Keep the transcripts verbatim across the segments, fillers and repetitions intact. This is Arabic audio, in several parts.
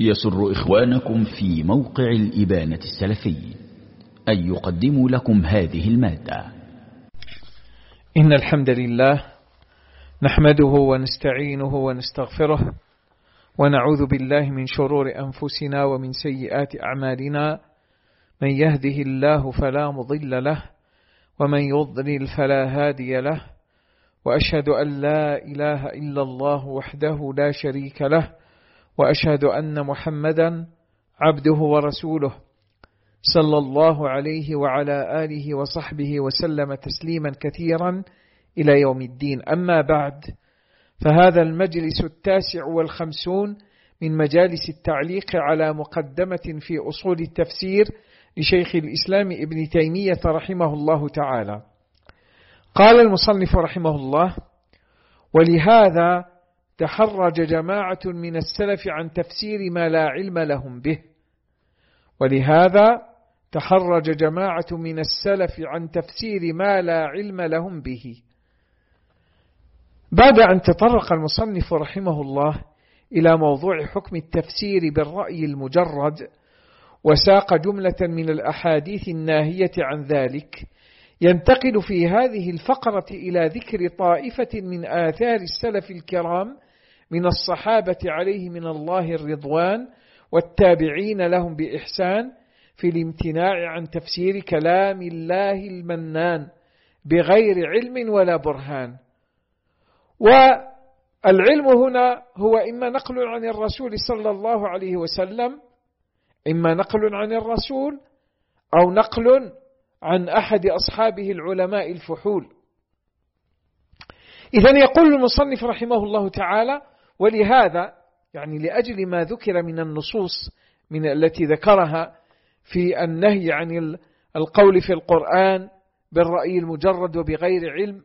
يسر إخوانكم في موقع الإبانة السلفي أن يقدموا لكم هذه المادة. إن الحمد لله نحمده ونستعينه ونستغفره ونعوذ بالله من شرور أنفسنا ومن سيئات أعمالنا، من يهده الله فلا مضل له ومن يضلل فلا هادي له، وأشهد أن لا إله إلا الله وحده لا شريك له، وأشهد أن محمدا عبده ورسوله صلى الله عليه وعلى آله وصحبه وسلم تسليما كثيرا إلى يوم الدين. أما بعد، فهذا المجلس التاسع والخمسون من مجالس التعليق على مقدمة في أصول التفسير لشيخ الإسلام ابن تيمية رحمه الله تعالى. قال المصنف رحمه الله: ولهذا تحرج جماعة من السلف عن تفسير ما لا علم لهم به. ولهذا تحرج جماعة من السلف عن تفسير ما لا علم لهم به. بعد أن تطرق المصنف رحمه الله إلى موضوع حكم التفسير بالرأي المجرد، وساق جملة من الأحاديث الناهية عن ذلك، ينتقل في هذه الفقرة إلى ذكر طائفة من آثار السلف الكرام من الصحابة عليه من الله الرضوان والتابعين لهم بإحسان في الامتناع عن تفسير كلام الله المنان بغير علم ولا برهان. والعلم هنا هو إما نقل عن الرسول صلى الله عليه وسلم، إما نقل عن الرسول أو نقل عن أحد أصحابه العلماء الفحول. إذن يقول المصنف رحمه الله تعالى: ولهذا، يعني لأجل ما ذكر من النصوص من التي ذكرها في النهي عن القول في القرآن بالرأي المجرد وبغير علم،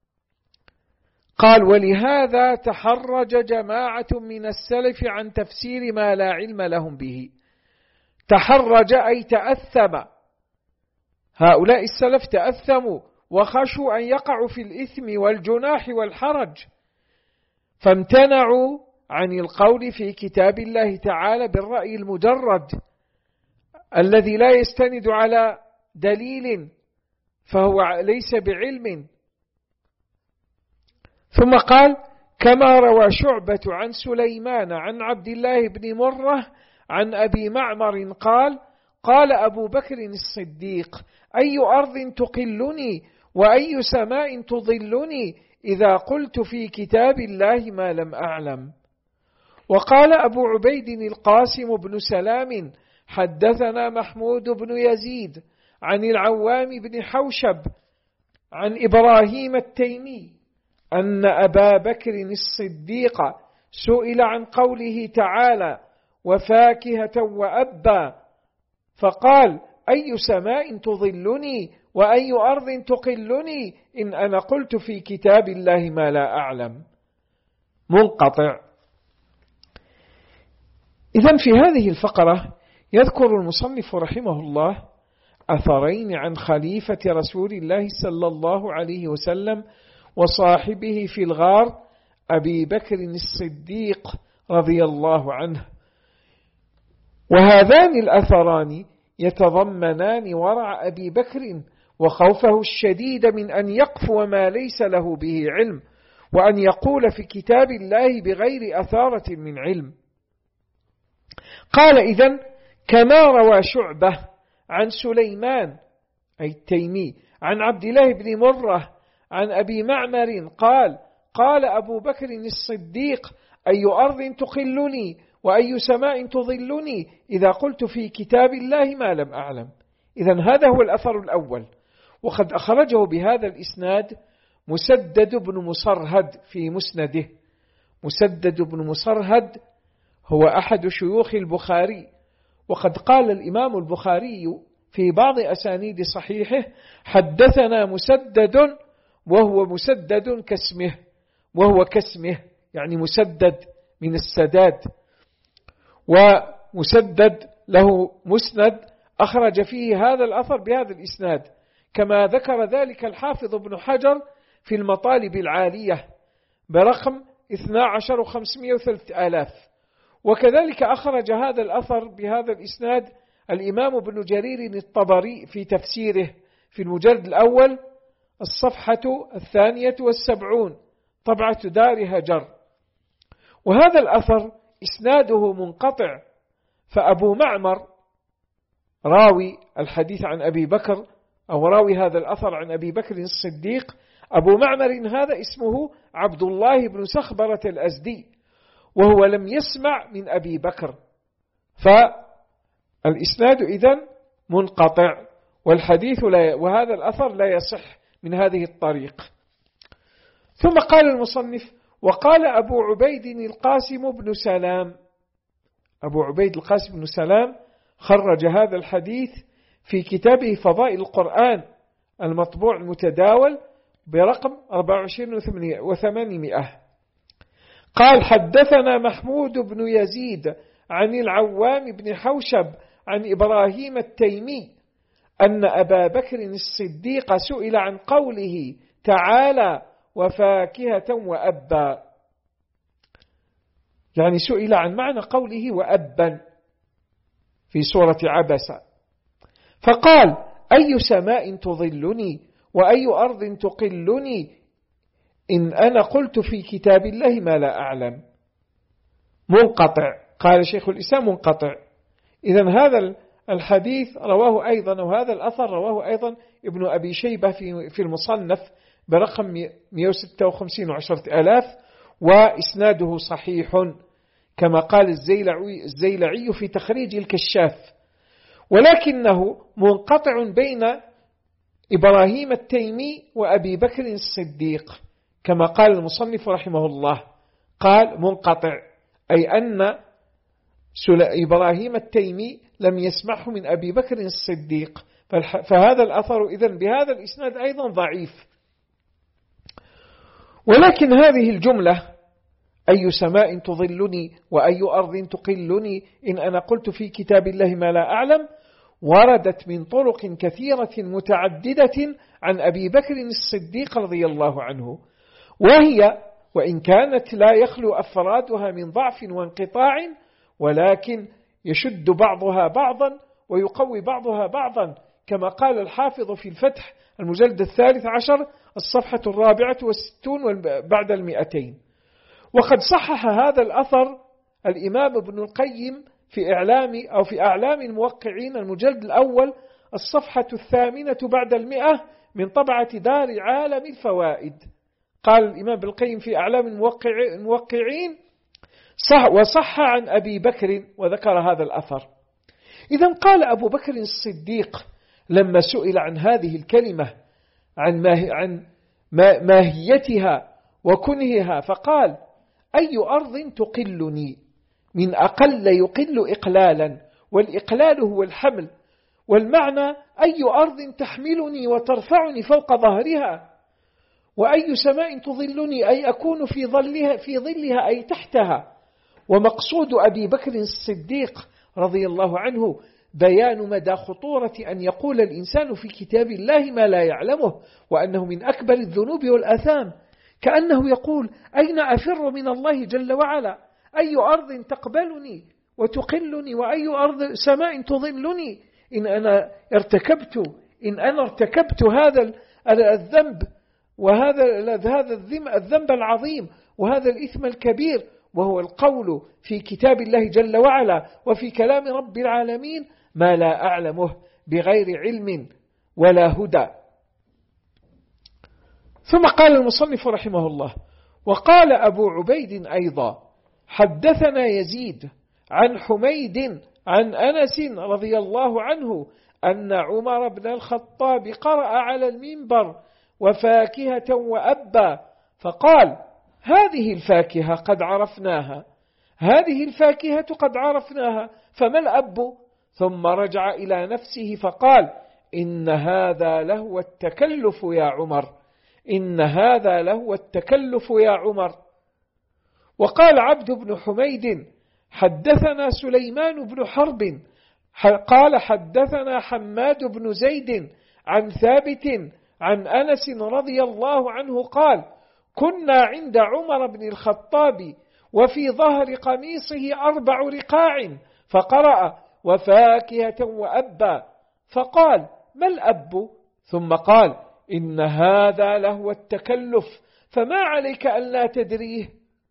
قال: ولهذا تحرج جماعة من السلف عن تفسير ما لا علم لهم به. تحرج أي تأثم، هؤلاء السلف تأثموا وخشوا أن يقعوا في الإثم والجناح والحرج، فامتنعوا عن القول في كتاب الله تعالى بالرأي المجرد الذي لا يستند على دليل، فهو ليس بعلم. ثم قال: كما روى شعبة عن سليمان عن عبد الله بن مرة عن أبي معمر قال: قال أبو بكر الصديق: أي أرض تقلني وأي سماء تظلني إذا قلت في كتاب الله ما لم أعلم. وقال أبو عبيد القاسم بن سلام: حدثنا محمود بن يزيد عن العوام بن حوشب عن إبراهيم التيمي أن أبا بكر الصديق سئل عن قوله تعالى: وفاكهة وأبا، فقال: أي سماء تظلني وأي أرض تقلني إن أنا قلت في كتاب الله ما لا أعلم. منقطع. إذن في هذه الفقرة يذكر المصنف رحمه الله أثرين عن خليفة رسول الله صلى الله عليه وسلم وصاحبه في الغار أبي بكر الصديق رضي الله عنه. وهذان الأثران يتضمنان ورع أبي بكر وخوفه الشديد من أن يقفو ما ليس له به علم، وأن يقول في كتاب الله بغير أثارة من علم. قال: إذن كما روى شعبة عن سليمان أي التيمي عن عبد الله بن مرة عن أبي معمر قال: قال أبو بكر الصديق: أي أرض تقلني وأي سماء تظلني إذا قلت في كتاب الله ما لم أعلم. إذن هذا هو الأثر الأول، وقد أخرجه بهذا الإسناد مسدد بن مصرهد في مسنده. مسدد بن مصرهد هو أحد شيوخ البخاري، وقد قال الإمام البخاري في بعض أسانيد صحيحه: حدثنا مسدد، وهو مسدد كاسمه، وهو كاسمه يعني مسدد من السداد. ومسدد له مسند أخرج فيه هذا الأثر بهذا الإسناد، كما ذكر ذلك الحافظ ابن حجر في المطالب العالية برقم اثنا عشر وخمسمائة وثلاثة آلاف. وكذلك أخرج هذا الأثر بهذا الإسناد الإمام ابن جرير الطبري في تفسيره في المجلد الأول الصفحة الثانية والسبعون طبعة دار هجر. وهذا الأثر إسناده منقطع، فأبو معمر راوي الحديث عن أبي بكر أو راوي هذا الأثر عن أبي بكر الصديق، أبو معمر هذا اسمه عبد الله بن سخبرة الأزدي، وهو لم يسمع من أبي بكر، فالإسناد إذن منقطع، والحديث لا وهذا الأثر لا يصح من هذه الطريق. ثم قال المصنف: وقال أبو عبيد القاسم بن سلام. أبو عبيد القاسم بن سلام خرج هذا الحديث في كتابه فضائل القرآن المطبوع المتداول برقم أربعة وعشرين وثمانمائة. قال: حدثنا محمود بن يزيد عن العوام بن حوشب عن إبراهيم التيمي أن أبا بكر الصديق سئل عن قوله تعالى وفاكهة وأبا، يعني سئل عن معنى قوله وأبا في سورة عبس، فقال: أي سماء تظلني وأي أرض تقلني إن أنا قلت في كتاب الله ما لا أعلم. منقطع. قال شيخ الإسلام منقطع. إذن هذا الحديث رواه أيضا، وهذا الأثر رواه أيضا ابن أبي شيبة في في المصنف برقم مئة وستة وخمسين وعشرة آلاف، وإسناده صحيح كما قال الزيلعي, الزيلعي في تخريج الكشاف، ولكنه منقطع بين إبراهيم التيمي وأبي بكر الصديق كما قال المصنف رحمه الله. قال منقطع أي أن إبراهيم التيمي لم يسمعه من أبي بكر الصديق، فهذا الأثر إذن بهذا الإسناد أيضا ضعيف. ولكن هذه الجملة أي سماء تظلني وأي أرض تقلني إن أنا قلت في كتاب الله ما لا أعلم وردت من طرق كثيرة متعددة عن أبي بكر الصديق رضي الله عنه، وهي وإن كانت لا يخلو أفرادها من ضعف وانقطاع، ولكن يشد بعضها بعضا ويقوي بعضها بعضا، كما قال الحافظ في الفتح المجلد الثالث عشر الصفحة الرابعة والستون بعد المئتين. وقد صحح هذا الأثر الإمام ابن القيم في إعلام أو في أعلام الموقعين المجلد الأول الصفحة الثامنة بعد المئة من طبعة دار عالم الفوائد. قال الإمام ابن القيم في أعلام الموقعين صح وصح عن أبي بكر وذكر هذا الأثر. إذن قال أبو بكر الصديق لما سئل عن هذه الكلمة عن, عن ماهيتها وكنهها فقال: أي أرض تقلني، من أقل يقل إقلالا، والإقلال هو الحمل، والمعنى أي أرض تحملني وترفعني فوق ظهرها، وأي سماء تظلني أي أكون في ظلها, في ظلها أي تحتها. ومقصود أبي بكر الصديق رضي الله عنه بيان مدى خطورة أن يقول الإنسان في كتاب الله ما لا يعلمه، وأنه من أكبر الذنوب والآثام، كأنه يقول: أين أفر من الله جل وعلا؟ أي أرض تقبلني وتقلني وأي أرض سماء تظلني إن أنا ارتكبت إن أنا ارتكبت هذا الذنب وهذا هذا الذنب العظيم وهذا الإثم الكبير، وهو القول في كتاب الله جل وعلا وفي كلام رب العالمين ما لا أعلمه بغير علم ولا هدى. ثم قال المصنف رحمه الله: وقال أبو عبيد أيضا: حدثنا يزيد عن حميد عن أنس رضي الله عنه أن عمر بن الخطاب قرأ على المنبر وفاكهة وأبا، فقال: هذه الفاكهة قد عرفناها هذه الفاكهة قد عرفناها فما الأب؟ ثم رجع إلى نفسه فقال: إن هذا لهو التكلف يا عمر إن هذا لهو التكلف يا عمر. وقال عبد بن حميد: حدثنا سليمان بن حرب قال حدثنا حماد بن زيد عن ثابت عن أنس رضي الله عنه قال: كنا عند عمر بن الخطاب وفي ظهر قميصه أربع رقاع، فقرأ وفاكهة وأبا، فقال ما الأب؟ ثم قال إن هذا لهو التكلف فما عليك أن لا تدريه.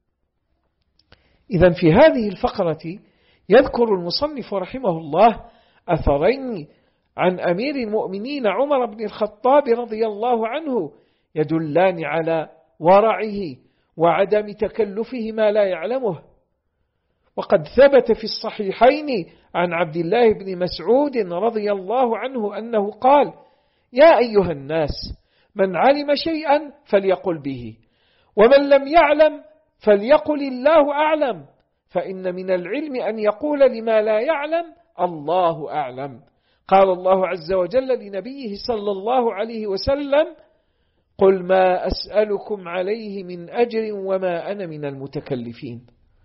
إذن في هذه الفقرة يذكر المصنف رحمه الله أثرين عن أمير المؤمنين عمر بن الخطاب رضي الله عنه يدلان على ورعه وعدم تكلفه ما لا يعلمه. وقد ثبت في الصحيحين عن عبد الله بن مسعود رضي الله عنه أنه قال يا أيها الناس من علم شيئا فليقل به، ومن لم يعلم فليقل الله أعلم، فإن من العلم أن يقول لما لا يعلم الله أعلم. قال الله عز وجل لنبيه صلى الله عليه وسلم قل ما أسألكم عليه من أجر وما أنا من المتكلفين.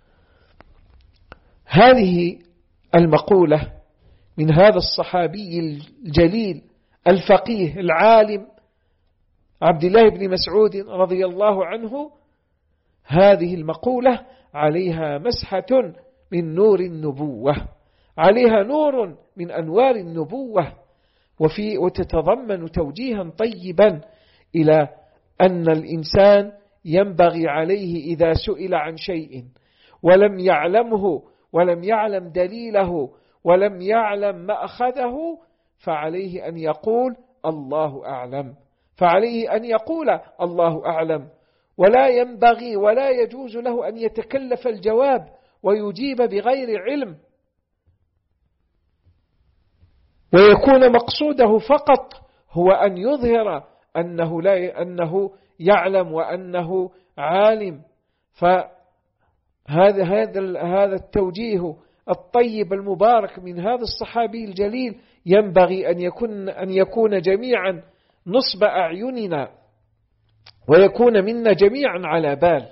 هذه المقولة من هذا الصحابي الجليل الفقيه العالم عبد الله بن مسعود رضي الله عنه، هذه المقولة عليها مسحة من نور النبوة، عليها نور من أنوار النبوة، وفي وتتضمن توجيها طيبا إلى أن الإنسان ينبغي عليه إذا سئل عن شيء ولم يعلمه ولم يعلم دليله ولم يعلم مأخذه فعليه أن يقول الله أعلم، فعليه أن يقول الله أعلم، ولا ينبغي ولا يجوز له أن يتكلف الجواب ويجيب بغير علم ويكون مقصوده فقط هو أن يظهر أنه, لا أنه يعلم وأنه عالم. فهذا هذا هذا التوجيه الطيب المبارك من هذا الصحابي الجليل ينبغي أن يكون أن يكون جميعا نصب أعيننا ويكون منا جميعا على بال.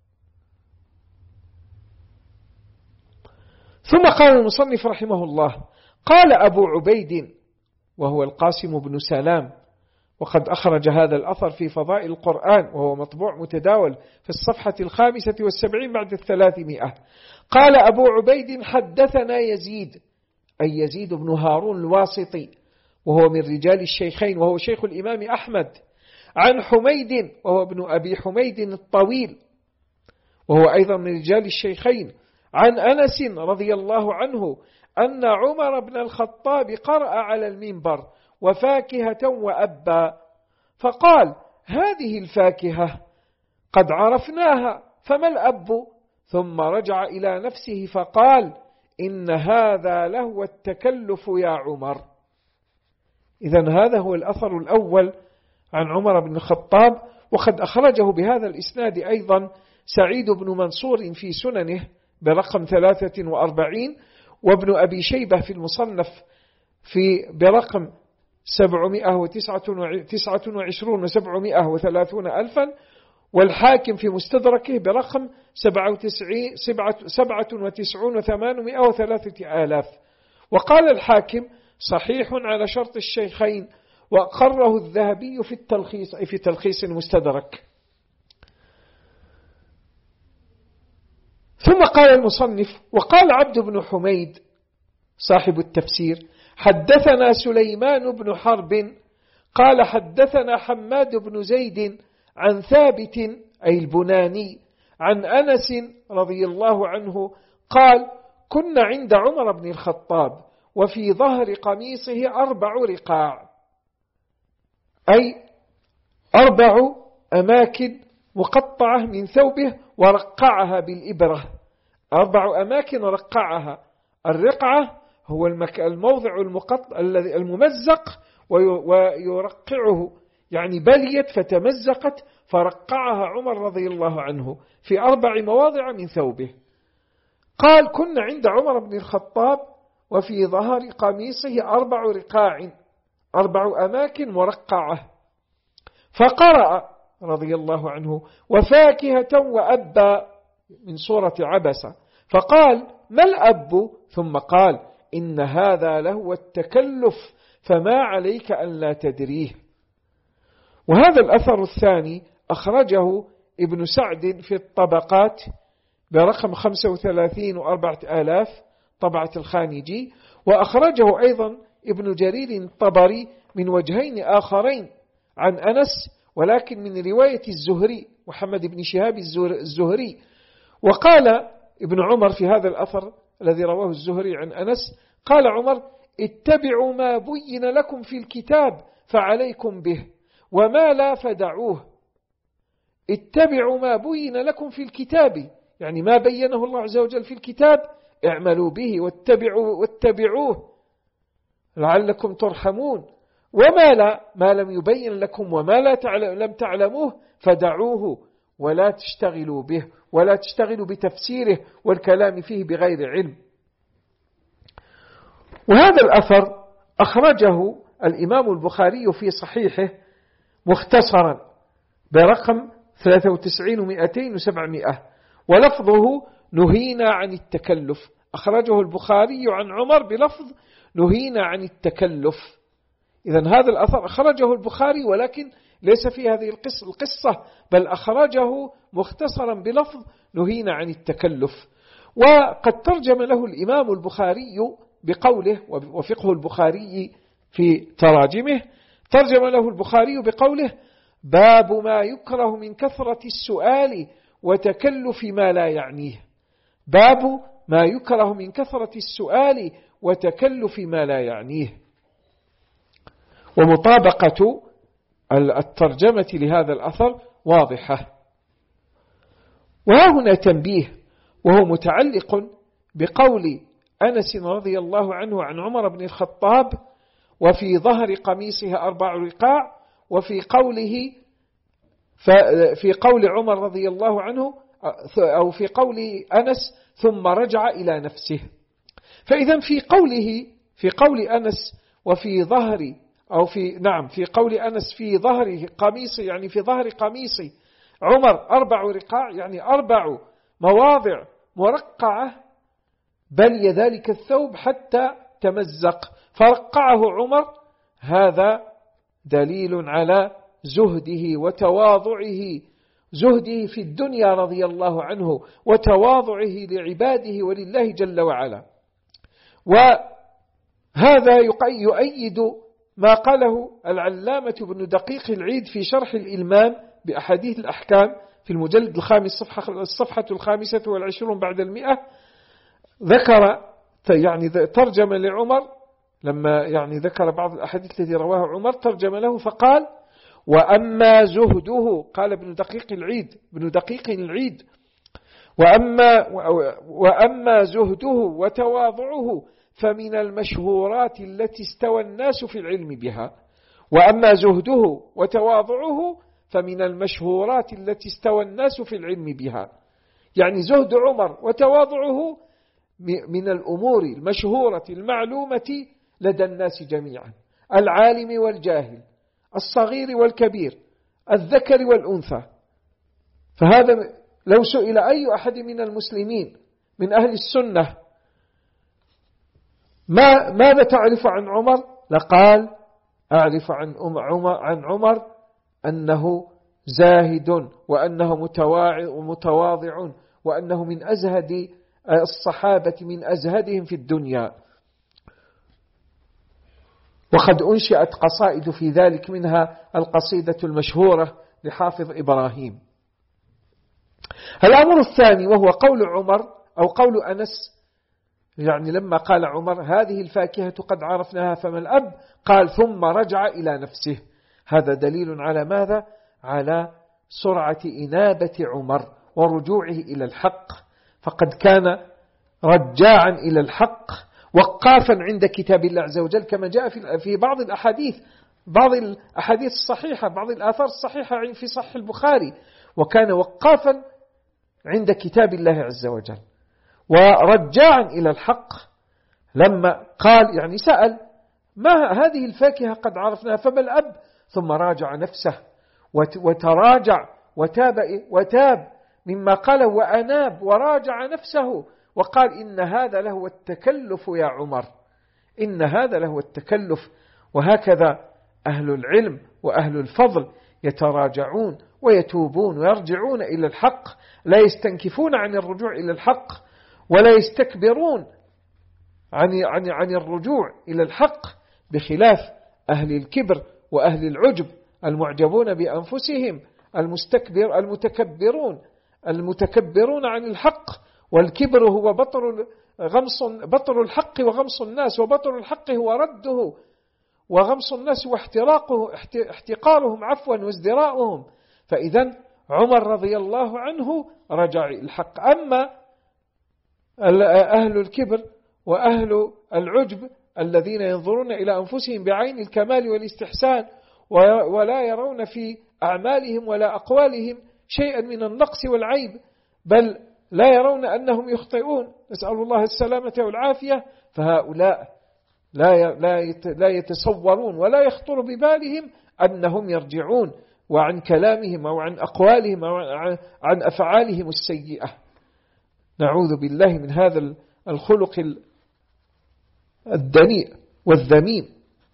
ثم قال المصنف رحمه الله قال أبو عبيد وهو القاسم بن سلام، وقد أخرج هذا الأثر في فضائل القرآن وهو مطبوع متداول في الصفحة الخامسة والسبعين بعد الثلاثمائة. قال أبو عبيد حدثنا يزيد أي يزيد بن هارون الواسطي وهو من رجال الشيخين وهو شيخ الإمام أحمد، عن حميد وهو ابن أبي حميد الطويل وهو أيضا من رجال الشيخين، عن أنس رضي الله عنه أن عمر بن الخطاب قرأ على المنبر وفاكهة وأبا، فقال هذه الفاكهة قد عرفناها فما الأب؟ ثم رجع إلى نفسه فقال إن هذا لهو التكلف يا عمر. إذن هذا هو الأثر الأول عن عمر بن الخطاب، وقد أخرجه بهذا الإسناد أيضا سعيد بن منصور في سننه برقم ثلاثة وأربعين، وابن أبي شيبة في المصنف في برقم سبعمائة وتسعة وعشرين وسبعمائة وثلاثون ألفا، والحاكم في مستدركه برقم سبعة وتسعون وثمانمائة وثلاثة آلاف. وقال الحاكم صحيح على شرط الشيخين، وأقره الذهبي في التلخيص أي في تلخيص المستدرك. ثم قال المصنف وقال عبد بن حميد صاحب التفسير حدثنا سليمان بن حرب قال حدثنا حماد بن زيد عن ثابت أي البناني عن أنس رضي الله عنه قال كنا عند عمر بن الخطاب وفي ظهر قميصه أربع رقاع، أي أربع أماكن مقطعة من ثوبه ورقعها بالإبرة، أربع أماكن رقعها. الرقعة هو الموضع المقطع الذي الممزق ويرقعه، يعني بليت فتمزقت فرقعها عمر رضي الله عنه في أربع مواضع من ثوبه. قال كنا عند عمر بن الخطاب وفي ظهر قميصه أربع رقاع، أربع أماكن مرقعة، فقرأ رضي الله عنه وفاكهة وأبا من سورة عبسة، فقال ما الأب؟ ثم قال إن هذا لهو التكلف فما عليك أن لا تدريه. وهذا الأثر الثاني أخرجه ابن سعد في الطبقات برقم خمسة وثلاثين وأربعة آلاف طبعة الخانجي. وأخرجه أيضا ابن جرير الطبري من وجهين آخرين عن أنس، ولكن من رواية الزهري محمد بن شهاب الزهري. وقال ابن عمر في هذا الأثر الذي رواه الزهري عن أنس، قال عمر: اتبعوا ما بين لكم في الكتاب فعليكم به، وما لا فدعوه. اتبعوا ما بين لكم في الكتاب، يعني ما بينه الله عز وجل في الكتاب اعملوا به واتبعوا واتبعوه لعلكم ترحمون، وما لا ما لم يبين لكم وما لا تعلم لم تعلموه فدعوه ولا تشتغلوا به ولا تشتغلوا بتفسيره والكلام فيه بغير علم. وهذا الأثر أخرجه الإمام البخاري في صحيحه مختصرا برقم ثلاثة وتسعين ومئتين وسبعمائة، ولفظه نهينا عن التكلف. أخرجه البخاري عن عمر بلفظ نهينا عن التكلف. إذن هذا الأثر أخرجه البخاري ولكن ليس في هذه القصة، بل أخرجه مختصرا بلفظ نهينا عن التكلف. وقد ترجم له الإمام البخاري بقوله، وفقه البخاري في تراجمه ترجم له البخاري بقوله: باب ما يكره من كثرة السؤال وتكلف ما لا يعنيه. باب ما يكره من كثرة السؤال وتكلف ما لا يعنيه. ومطابقة الترجمة لهذا الأثر واضحة. وهنا تنبيه، وهو متعلق بقول أنس رضي الله عنه عن عمر بن الخطاب: وفي ظهر قميصها أربع رقاع، وفي قوله في قول عمر رضي الله عنه أو في قول أنس ثم رجع إلى نفسه. فإذا في قوله في قول أنس وفي ظهر أو في نعم في قول أنس في ظهر قميصي، يعني في ظهر قميصي عمر أربع رقاع، يعني أربع مواضع مرقعة بل ذلك الثوب حتى تمزق فرقعه عمر. هذا دليل على زهده وتواضعه، زهده في الدنيا رضي الله عنه وتواضعه لعباده ولله جل وعلا. وهذا يؤيد ما قاله العلامة ابن دقيق العيد في شرح الإلمام بأحاديث الأحكام في المجلد الخامس الصفحة الخامسة والعشرون بعد المئة. ذكر يعني ترجم لعمر لما يعني ذكر بعض الأحاديث التي رواها عمر، ترجم له فقال: وأما زهده، قال ابن دقيق العيد ابن دقيق العيد وأما, وأما زهده وتواضعه فمن المشهورات التي استوى الناس في العلم بها. وأما زهده وتواضعه فمن المشهورات التي استوى الناس في العلم بها، يعني زهد عمر وتواضعه من الأمور المشهورة المعلومة لدى الناس جميعا، العالم والجاهل، الصغير والكبير، الذكر والأنثى. فهذا لو سئل أي أحد من المسلمين من أهل السنة ما ماذا تعرف عن عمر، لقال: أعرف عن عمر, عن عمر أنه زاهد، وأنه متواضع، وأنه من أزهد الصحابة، من أزهدهم في الدنيا. وقد أنشئت قصائد في ذلك، منها القصيدة المشهورة لحافظ إبراهيم. الأمر الثاني وهو قول عمر أو قول أنس، يعني لما قال عمر: هذه الفاكهة قد عرفناها فما الأب، قال: ثم رجع إلى نفسه. هذا دليل على ماذا؟ على سرعة إنابة عمر ورجوعه إلى الحق، فقد كان رجاعا إلى الحق وقافا عند كتاب الله عز وجل، كما جاء في بعض الأحاديث بعض الأحاديث الصحيحة بعض الآثار الصحيحة في صحيح البخاري، وكان وقافا عند كتاب الله عز وجل ورجاعا إلى الحق. لما قال يعني سأل: ما هذه الفاكهة قد عرفناها فما الأب، ثم راجع نفسه وتراجع وتاب, وتاب مما قال وأناب وراجع نفسه وقال: إن هذا له التكلف يا عمر، إن هذا له التكلف. وهكذا أهل العلم وأهل الفضل يتراجعون ويتوبون ويرجعون إلى الحق، لا يستنكفون عن الرجوع إلى الحق ولا يستكبرون عن عن عن الرجوع إلى الحق، بخلاف أهل الكبر وأهل العجب المعجبون بأنفسهم المستكبر المتكبرون المتكبرون عن الحق. والكبر هو بطر غمص بطر الحق وغمص الناس، وبطر الحق هو رده، وغمص الناس واحتراقه احتقارهم عفوا وازدراؤهم. فإذا عمر رضي الله عنه رجع الحق. أما أهل الكبر وأهل العجب الذين ينظرون إلى أنفسهم بعين الكمال والاستحسان ولا يرون في أعمالهم ولا أقوالهم شيئا من النقص والعيب، بل لا يرون أنهم يخطئون، نسأل الله السلامة والعافية، فهؤلاء لا لا يتصورون ولا يخطر ببالهم أنهم يرجعون وعن كلامهم أو عن أقوالهم أو عن أفعالهم السيئة. نعوذ بالله من هذا الخلق الدنيء والذميم.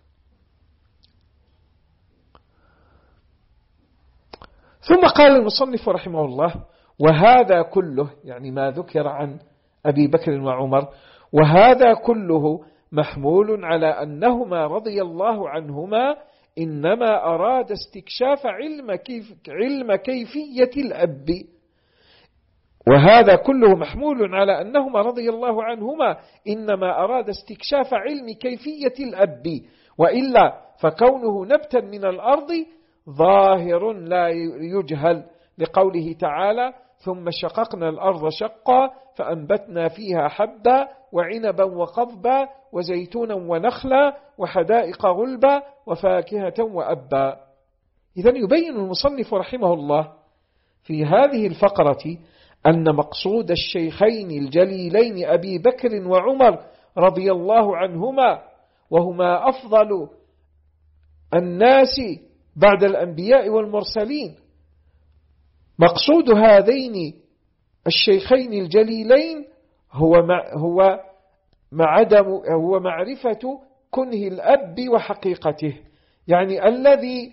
ثم قال المصنف رحمه الله: وهذا كله، يعني ما ذكر عن أبي بكر وعمر، وهذا كله محمول على أنهما رضي الله عنهما إنما أراد استكشاف علم, كيف علم كيفية الأب. وهذا كله محمول على أنهما رضي الله عنهما إنما أراد استكشاف علم كيفية الأب، وإلا فكونه نبتا من الأرض ظاهر لا يجهل، لقوله تعالى: ثم شققنا الأرض شقا فأنبتنا فيها حبا وعنبا وقضبا وزيتونا ونخلا وحدائق غلبا وفاكهة وأبا. إذن يبين المصنف رحمه الله في هذه الفقرة أن مقصود الشيخين الجليلين أبي بكر وعمر رضي الله عنهما، وهما أفضل الناس بعد الأنبياء والمرسلين، مقصود هذين الشيخين الجليلين هو مع هو معدم هو معرفة كنه الأب وحقيقته، يعني الذي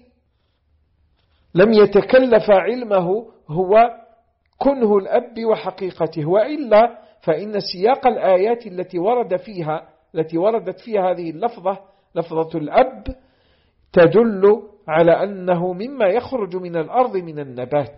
لم يتكلف علمه هو كنه الأب وحقيقته، وإلا فإن سياق الآيات التي ورد فيها التي وردت فيها هذه اللفظة لفظة الأب تدل على أنه مما يخرج من الأرض من النبات.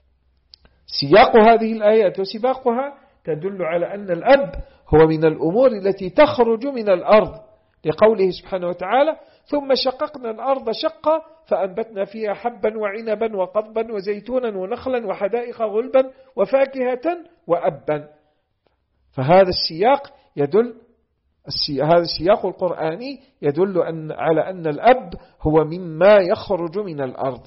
سياق هذه الآيات وسباقها تدل على أن الأب هو من الأمور التي تخرج من الأرض، لقوله سبحانه وتعالى: ثم شققنا الأرض شقا فأنبتنا فيها حبا وعنبا وقضبا وزيتونا ونخلا وحدائق غلبا وفاكهة وأبا. فهذا السياق يدل هذا السياق القرآني يدل أن على أن الأب هو مما يخرج من الأرض.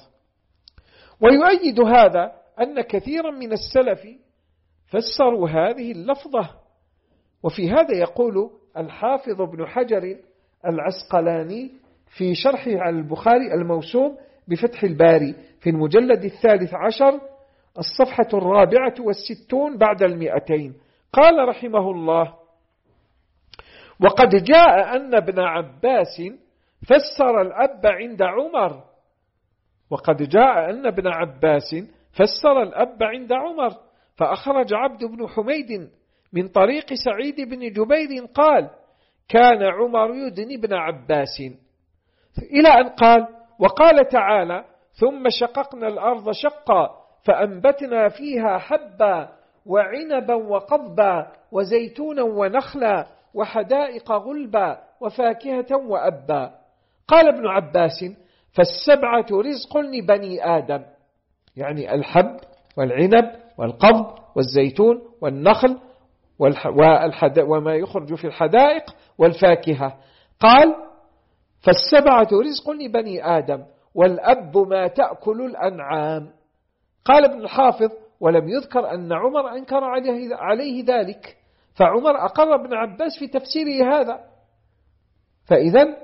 ويؤيد هذا أن كثيرا من السلف فسروا هذه اللفظة. وفي هذا يقول الحافظ ابن حجر العسقلاني في شرحه على البخاري الموسوم بفتح الباري في المجلد الثالث عشر الصفحة الرابعة والستون بعد المئتين، قال رحمه الله: وقد جاء أن ابن عباس فسر الأب عند عمر وقد جاء أن ابن عباس فسر الأب عند عمر فأخرج عبد بن حميد من طريق سعيد بن جبير قال: كان عمر يدني ابن عباس، إلى أن قال: وقال تعالى: ثم شققنا الأرض شقا فأنبتنا فيها حبا وعنبا وقضبا وزيتونا ونخلا وحدائق غلبا وفاكهة وأبا. قال ابن عباس: فالسبعة رزق لبني آدم، يعني الحب والعنب والقضب والزيتون والنخل وما يخرج في الحدائق والفاكهة. قال: فالسبعة رزق لبني آدم والأب ما تأكل الأنعام. قال ابن الحافظ: ولم يذكر أن عمر أنكر عليه, عليه ذلك، فعمر أقر ابن عباس في تفسيره هذا. فإذا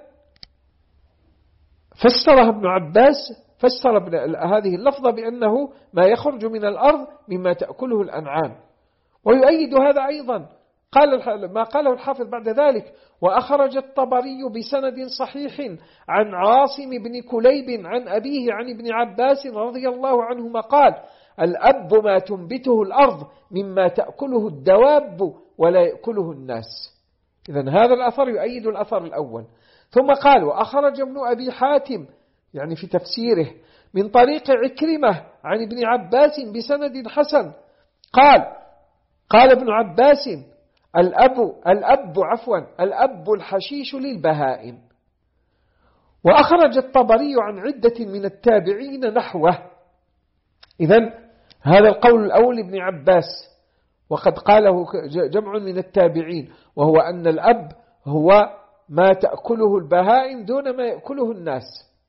فسرها ابن عباس فسر ابن هذه اللفظة بأنه ما يخرج من الأرض مما تأكله الأنعام. ويؤيد هذا أيضا قال ما قاله الحافظ بعد ذلك: وأخرج الطبري بسند صحيح عن عاصم بن كليب عن أبيه عن ابن عباس رضي الله عنهما قال: الأب ما تنبته الأرض مما تأكله الدواب ولا يأكله الناس. إذن هذا الأثر يؤيد الأثر الأول. ثم قال: وأخرج ابن أبي حاتم يعني في تفسيره من طريق عكرمة عن ابن عباس بسند حسن قال: قال ابن عباس: الأب الأب عفوا الأب الحشيش للبهائم. وأخرج الطبري عن عدة من التابعين نحوه. إذن هذا القول الأول ابن عباس، وقد قاله جمع من التابعين، وهو أن الأب هو ما تأكله البهائم دون ما يأكله الناس.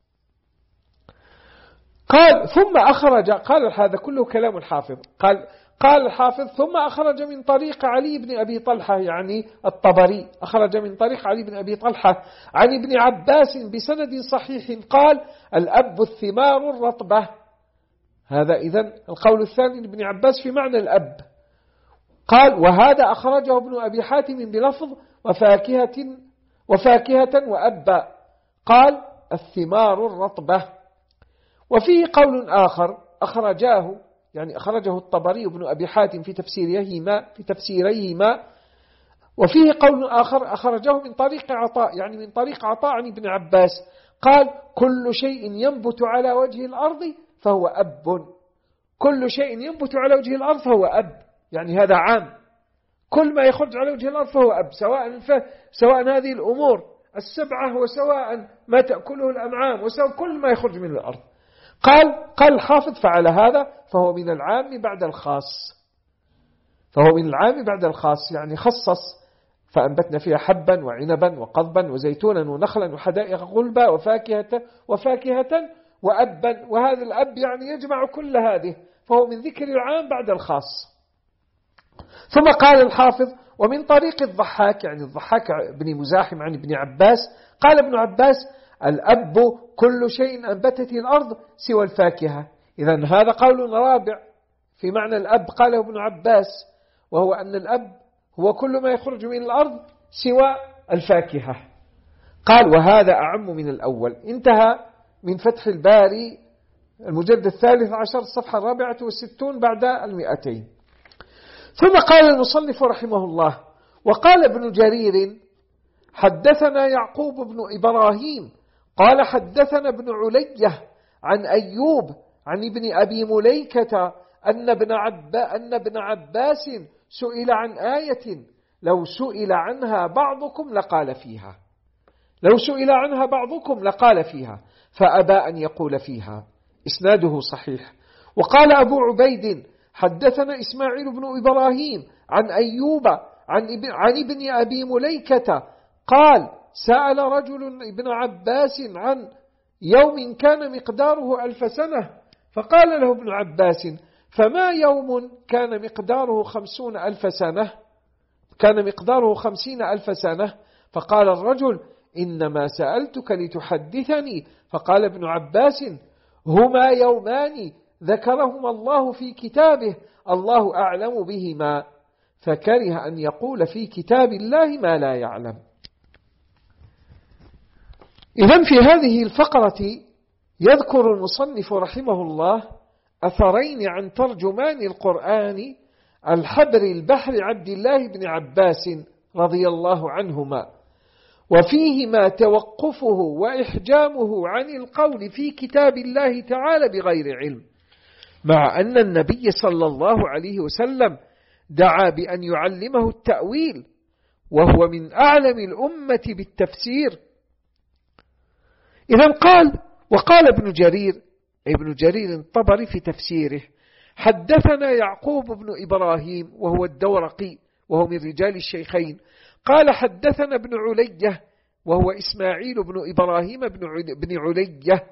قال ثم أخرج، قال هذا كله كلام الحافظ، قال قال الحافظ: ثم أخرج من طريق علي بن أبي طلحة يعني الطبري، أخرج من طريق علي بن أبي طلحة عن ابن عباس بسند صحيح قال: الأب الثمار الرطبة. هذا إذن القول الثاني لابن عباس في معنى الأب. قال: وهذا أخرجه ابن أبي حاتم بلفظ وفاكهة وفاكهة وأبا، قال: الثمار الرطبة. وفيه قول آخر أخرجاه يعني أخرجه الطبري وابن أبي حاتم في تفسيريهما في تفسيريهما وفيه قول آخر أخرجه من طريق عطاء يعني من طريق عطاء عن ابن عباس قال: كل شيء ينبت على وجه الأرض فهو أب. كل شيء ينبت على وجه الأرض فهو أب، يعني هذا عام، كل ما يخرج على وجه الأرض فهو أب، سواء سواء هذه الأمور السبعة وسواء ما تأكله الأنعام وسواء كل ما يخرج من الأرض. قال قال الحافظ: فعلى هذا فهو من العام بعد الخاص، فهو من العام بعد الخاص يعني خصص: فأنبتنا فيها حبا وعنبا وقضبا وزيتونا ونخلا وحدائق غلبا وفاكهة وفاكهة وأبا. وهذا الأب يعني يجمع كل هذه، فهو من ذكر العام بعد الخاص. ثم قال الحافظ: ومن طريق الضحاك يعني الضحاك بن مزاحم عن ابن عباس قال ابن عباس: الأب كل شيء أنبتته الأرض سوى الفاكهة. إذن هذا قول رابع في معنى الأب قاله ابن عباس، وهو أن الأب هو كل ما يخرج من الأرض سوى الفاكهة. قال: وهذا أعم من الأول. انتهى من فتح الباري المجلد الثالث عشر الصفحة الرابعة والستون بعد المئتين. ثم قال المصنف رحمه الله: وقال ابن جرير: حدثنا يعقوب بن إبراهيم قال حدثنا ابن علية عن أيوب عن ابن أبي مليكة أن ابن, عب أن ابن عباس سئل عن آية لو سئل عنها بعضكم لقال فيها لو سئل عنها بعضكم لقال فيها فأبى أن يقول فيها. إسناده صحيح. وقال أبو عبيد: حدثنا إسماعيل بن إبراهيم عن أيوب عن عن ابن أبي مليكة قال: سأل رجل ابن عباس عن يوم كان مقداره ألف سنة، فقال له ابن عباس: فما يوم كان مقداره خمسون ألف سنة كان مقداره خمسين ألف سنة؟ فقال الرجل: إنما سألتك لتحدثني. فقال ابن عباس: هما يومان ذكرهما الله في كتابه الله أعلم بهما، فكره أن يقول في كتاب الله ما لا يعلم. إذن في هذه الفقرة يذكر المصنف رحمه الله أثرين عن ترجمان القرآن الحبر البحر عبد الله بن عباس رضي الله عنهما، وفيهما توقفه وإحجامه عن القول في كتاب الله تعالى بغير علم، مع أن النبي صلى الله عليه وسلم دعا بأن يعلمه التأويل، وهو من أعلم الأمة بالتفسير. إذن قال: وقال ابن جرير ابن جرير الطبري في تفسيره: حدثنا يعقوب بن إبراهيم وهو الدورقي وهو من رجال الشيخين قال: حدثنا ابن علية وهو إسماعيل بن إبراهيم بن علية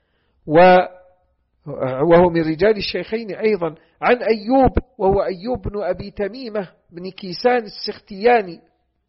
وهو من رجال الشيخين أيضا عن أيوب وهو أيوب بن أبي تميمة بن كيسان السختياني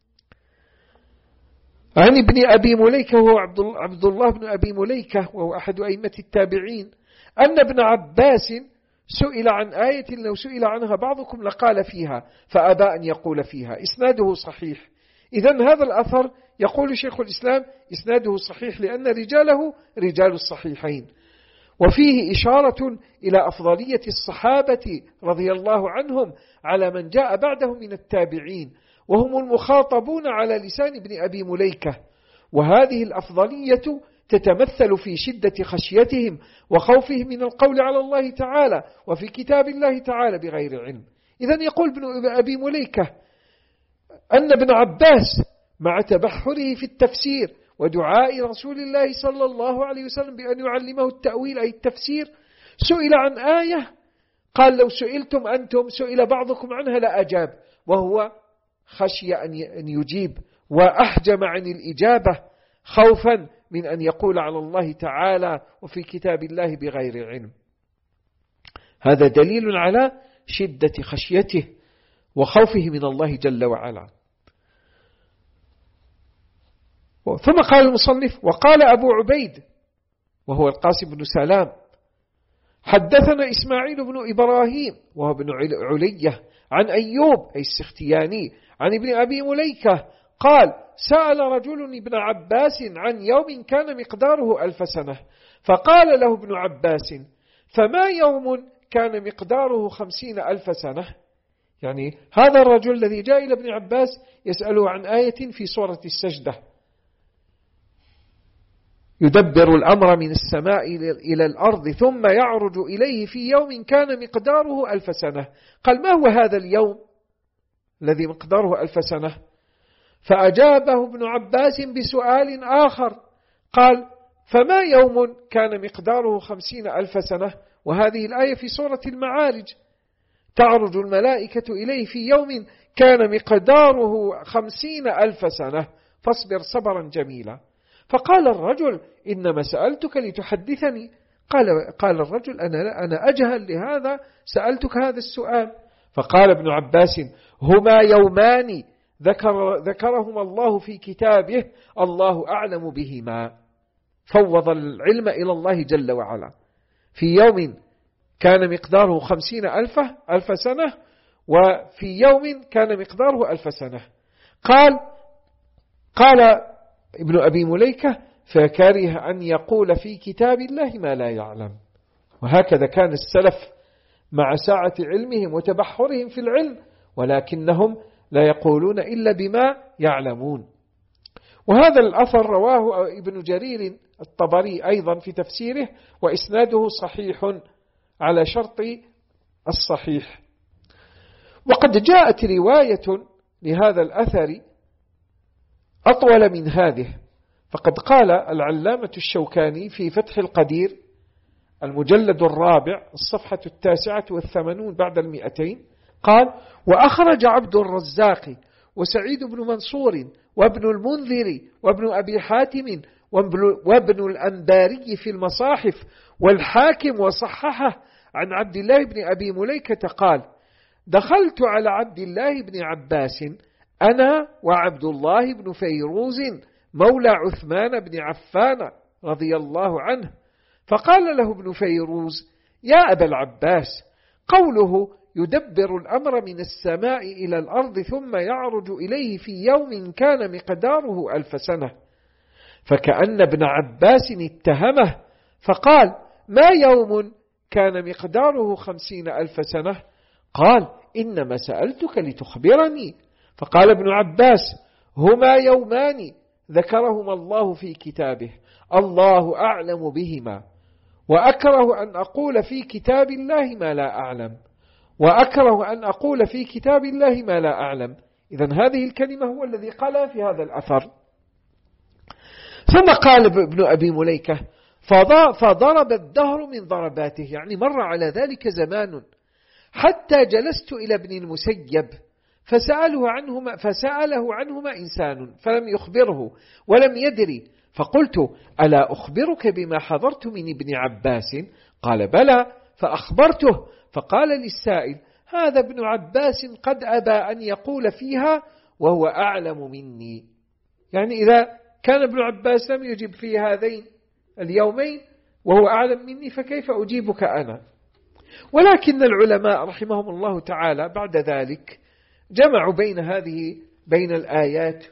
عن ابن أبي مليكة وهو عبد الله بن أبي مليكة وهو أحد أئمة التابعين أن ابن عباس سئل عن آية لو سئل عنها بعضكم لقال فيها فأبى أن يقول فيها. إسناده صحيح. إذن هذا الأثر يقول شيخ الإسلام إسناده صحيح لأن رجاله رجال الصحيحين، وفيه إشارة إلى أفضلية الصحابة رضي الله عنهم على من جاء بعدهم من التابعين، وهم المخاطبون على لسان ابن أبي مليكة. وهذه الأفضلية تتمثل في شدة خشيتهم وخوفهم من القول على الله تعالى وفي كتاب الله تعالى بغير علم. إذن يقول ابن أبي مليكة أن ابن عباس مع تبحره في التفسير ودعاء رسول الله صلى الله عليه وسلم بأن يعلمه التأويل أي التفسير، سئل عن آية قال لو سئلتم أنتم سئل بعضكم عنها لأجاب، وهو خشي أن يجيب وأحجم عن الإجابة خوفا من أن يقول على الله تعالى وفي كتاب الله بغير علم. هذا دليل على شدة خشيته وخوفه من الله جل وعلا. ثم قال المصنف وقال أبو عبيد وهو القاسم بن سلام حدثنا إسماعيل بن إبراهيم وهو بن علية عن أيوب أي السختياني عن ابن أبي مليكة قال سأل رجل ابن عباس عن يوم كان مقداره ألف سنة، فقال له ابن عباس فما يوم كان مقداره خمسين ألف سنة؟ يعني هذا الرجل الذي جاء إلى ابن عباس يسأله عن آية في سورة السجدة يدبر الأمر من السماء إلى الأرض ثم يعرج إليه في يوم كان مقداره ألف سنة. قال ما هو هذا اليوم الذي مقداره ألف سنة؟ فأجابه ابن عباس بسؤال آخر قال فما يوم كان مقداره خمسين ألف سنة؟ وهذه الآية في سورة المعارج تعرج الملائكة إليه في يوم كان مقداره خمسين ألف سنة فاصبر صبرا جميلا. فقال الرجل إنما سألتك لتحدثني. قال, قال الرجل أنا, أنا أجهل لهذا سألتك هذا السؤال. فقال ابن عباس هما يومان ذكر ذكرهما الله في كتابه الله أعلم بهما. فوض العلم إلى الله جل وعلا في يوم كان مقداره خمسين ألف ألف سنة وفي يوم كان مقداره ألف سنة. قال قال ابن أبي مليكة فكره أن يقول في كتاب الله ما لا يعلم. وهكذا كان السلف مع سعة علمهم وتبحرهم في العلم ولكنهم لا يقولون إلا بما يعلمون. وهذا الأثر رواه ابن جرير الطبري أيضا في تفسيره وإسناده صحيح على شرط الصحيح. وقد جاءت رواية لهذا الأثر أطول من هذه، فقد قال العلامة الشوكاني في فتح القدير المجلد الرابع الصفحة التاسعة والثمانون بعد المئتين قال وأخرج عبد الرزاق وسعيد بن منصور وابن المنذر وابن أبي حاتم وابن الأنباري في المصاحف والحاكم وصححه عن عبد الله بن أبي مليكة قال دخلت على عبد الله بن عباس أنا وعبد الله بن فيروز مولى عثمان بن عفان رضي الله عنه، فقال له ابن فيروز يا أبا العباس قوله يدبر الأمر من السماء إلى الأرض ثم يعرج إليه في يوم كان مقداره ألف سنة. فكأن ابن عباس اتهمه فقال ما يوم كان مقداره خمسين ألف سنة؟ قال إنما سألتك لتخبرني. فقال ابن عباس هما يومان ذكرهما الله في كتابه الله أعلم بهما وأكره أن أقول في كتاب الله ما لا أعلم وأكره أن أقول في كتاب الله ما لا أعلم. إذن هذه الكلمة هو الذي قال في هذا الأثر. ثم قال ابن أبي مليكة فضرب الدهر من ضرباته، يعني مر على ذلك زمان حتى جلست إلى ابن المسيب فسأله عنهما, فسأله عنهما إنسان فلم يخبره ولم يدري، فقلت ألا أخبرك بما حضرت من ابن عباس؟ قال بلى، فأخبرته فقال للسائل هذا ابن عباس قد أبى أن يقول فيها وهو أعلم مني. يعني إذا كان ابن عباس لم يجب في هذين اليومين وهو أعلم مني فكيف أجيبك أنا؟ ولكن العلماء رحمهم الله تعالى بعد ذلك جمعوا بين هذه بين الآيات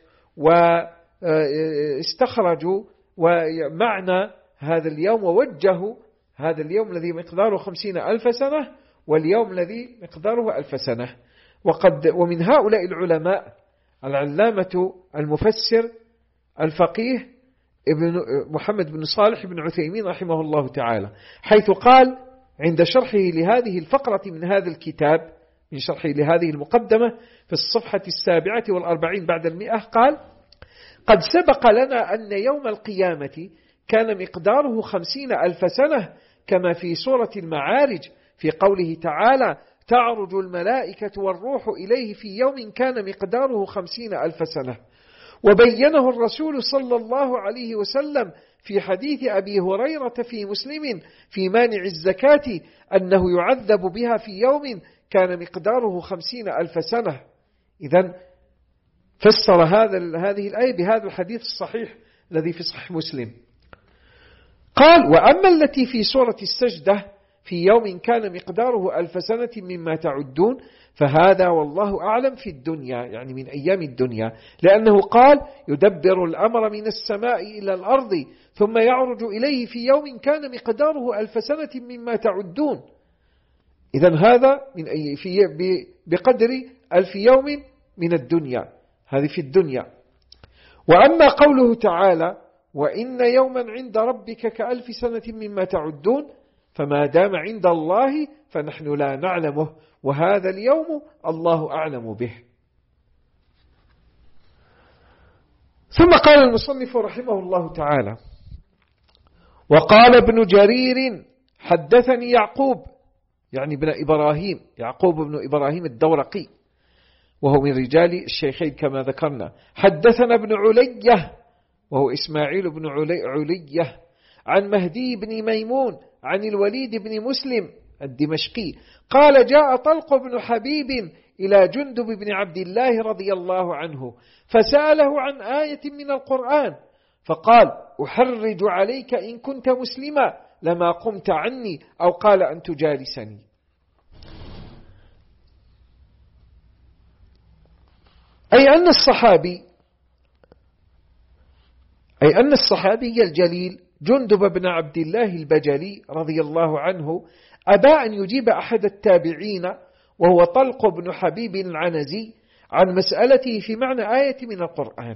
واستخرجوا ومعنى هذا اليوم ووجهوا هذا اليوم الذي مقداره خمسين ألف سنة واليوم الذي مقداره ألف سنة. وقد ومن هؤلاء العلماء العلامة المفسر الفقيه ابن محمد بن صالح بن عثيمين رحمه الله تعالى، حيث قال عند شرحه لهذه الفقرة من هذا الكتاب، من شرحه لهذه المقدمة في الصفحة السابعة والأربعين بعد المئة، قال: قد سبق لنا أن يوم القيامة كان مقداره خمسين ألف سنة، كما في سورة المعارج في قوله تعالى: تعرج الملائكة والروح إليه في يوم كان مقداره خمسين ألف سنة. وبينه الرسول صلى الله عليه وسلم في حديث أبي هريرة في مسلم في مانع الزكاة أنه يعذب بها في يوم كان مقداره خمسين ألف سنة. إذن فسر هذا هذه الآية بهذا الحديث الصحيح الذي في صحيح مسلم. قال: وأما التي في سورة السجدة في يوم كان مقداره ألف سنة مما تعدون فهذا والله أعلم في الدنيا، يعني من أيام الدنيا، لأنه قال: يدبر الأمر من السماء إلى الأرض ثم يعرج إليه في يوم كان مقداره ألف سنة مما تعدون. إذن هذا من أي في بقدر ألف يوم من الدنيا، هذه في الدنيا. وأما قوله تعالى: وإن يوما عند ربك كألف سنة مما تعدون، فما دام عند الله فنحن لا نعلمه، وهذا اليوم الله أعلم به. ثم قال المصنف رحمه الله تعالى: وقال ابن جرير حدثني يعقوب، يعني ابن إبراهيم، يعقوب بن إبراهيم الدورقي، وهو من رجال الشيخين كما ذكرنا. حدثنا ابن علية، وهو إسماعيل بن علية، عن مهدي بن ميمون عن الوليد بن مسلم الدمشقي قال: جاء طلق بن حبيب إلى جندب بن عبد الله رضي الله عنه فسأله عن آية من القرآن، فقال: أحرج عليك إن كنت مسلما لما قمت عني، أو قال: أن تجالسني. أي أن الصحابي أي أن الصحابي الجليل جندب بن عبد الله البجلي رضي الله عنه أبى أن يجيب أحد التابعين وهو طلق بن حبيب العنزي عن مسألته في معنى آية من القرآن.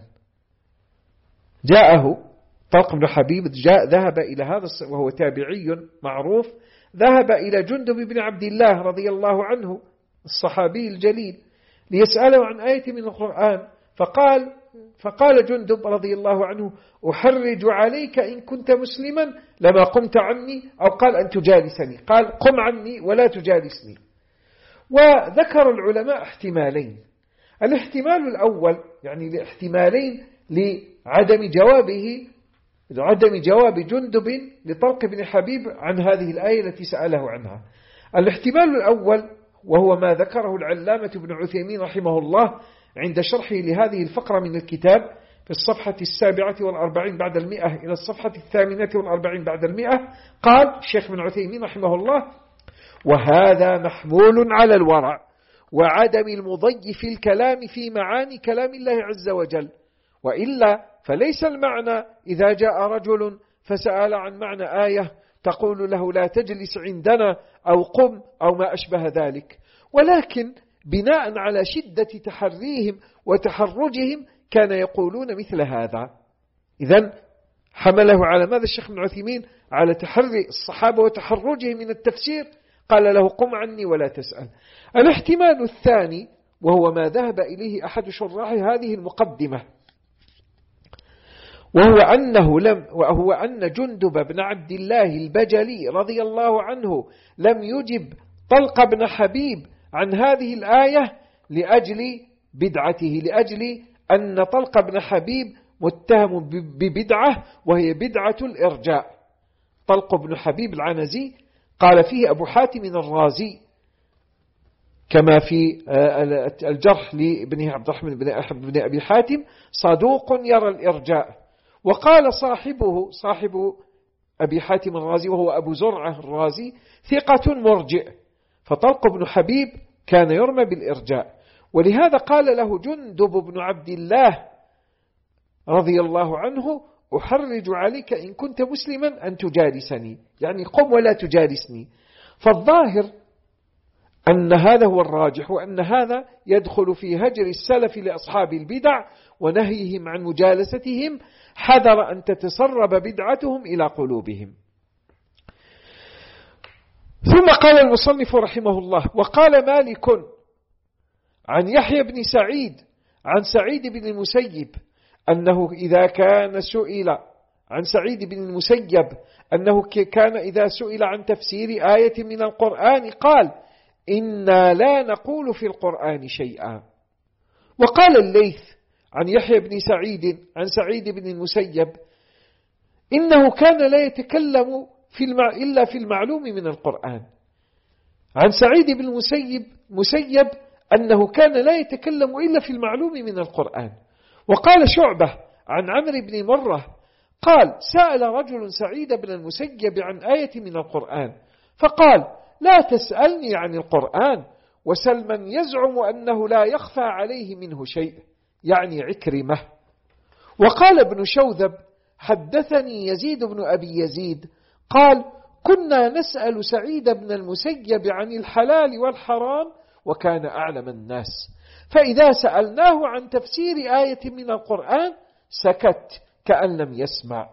جاءه طلق بن حبيب، جاء ذهب إلى هذا وهو تابعي معروف، ذهب إلى جندب بن عبد الله رضي الله عنه الصحابي الجليل ليسأله عن آية من القرآن، فقال فقال جندب رضي الله عنه: أحرج عليك إن كنت مسلما لما قمت عني، أو قال: أن تجالسني، قال: قم عني ولا تجالسني. وذكر العلماء احتمالين. الاحتمال الأول يعني لاحتمالين لعدم جوابه عدم جواب جندب لطلق بن حبيب عن هذه الآية التي سأله عنها. الاحتمال الأول وهو ما ذكره العلامة ابن عثيمين رحمه الله عند شرحه لهذه الفقرة من الكتاب في الصفحة السابعة والأربعين بعد المئة إلى الصفحة الثامنة والأربعين بعد المئة. قال الشيخ ابن عثيمين رحمه الله: وهذا محمول على الورع وعدم المضي في الكلام في معاني كلام الله عز وجل، وإلا فليس المعنى إذا جاء رجل فسأل عن معنى آية تقول له: لا تجلس عندنا، أو قم، أو ما أشبه ذلك، ولكن بناء على شدة تحريهم وتحرجهم كان يقولون مثل هذا. إذن حمله على ماذا الشيخ ابن عثيمين؟ على تحري الصحابة وتحرجهم من التفسير، قال له: قم عني ولا تسأل. الاحتمال الثاني وهو ما ذهب إليه أحد شراح هذه المقدمة، وهو أنه لم وهو أن جندب بن عبد الله البجلي رضي الله عنه لم يجب طلق بن حبيب عن هذه الآية لأجل بدعته، لأجل أن طلق بن حبيب متهم ببدعة وهي بدعة الإرجاء. طلق بن حبيب العنزي قال فيه أبو حاتم الرازي كما في الجرح لابن عبد الرحمن بن أبي حاتم: صدوق يرى الإرجاء. وقال صاحبه صاحب أبي حاتم الرازي وهو أبو زرعة الرازي ثقة مرجئ، فطلق بن حبيب كان يرمى بالإرجاء. ولهذا قال له جندب بن عبد الله رضي الله عنه: أحرج عليك إن كنت مسلما أن تجالسني، يعني قم ولا تجالسني. فالظاهر أن هذا هو الراجح، وأن هذا يدخل في هجر السلف لأصحاب البدع ونهيهم عن مجالستهم، حذر أن تتسرب بدعتهم إلى قلوبهم. ثم قال المصنف رحمه الله: وقال مالك عن يحيى بن سعيد عن سعيد بن المسيب أنه إذا كان سئل عن سعيد بن المسيب أنه كان إذا سئل عن تفسير آية من القرآن قال: إنا لا نقول في القرآن شيئا. وقال الليث عن يحيى بن سعيد عن سعيد بن المسيب إنه كان لا يتكلم في المع... إلا في المعلوم من القرآن. عن سعيد بن المسيب مسيب أنه كان لا يتكلم إلا في المعلوم من القرآن. وقال شعبة عن عمرو بن مرة قال: سأل رجل سعيد بن المسيب عن آية من القرآن فقال: لا تسألني عن القرآن وسل من يزعم أنه لا يخفى عليه منه شيء، يعني عكرمة. وقال ابن شوذب: حدثني يزيد بن أبي يزيد قال: كنا نسأل سعيد بن المسيب عن الحلال والحرام وكان أعلم الناس، فإذا سألناه عن تفسير آية من القرآن سكت كأن لم يسمع.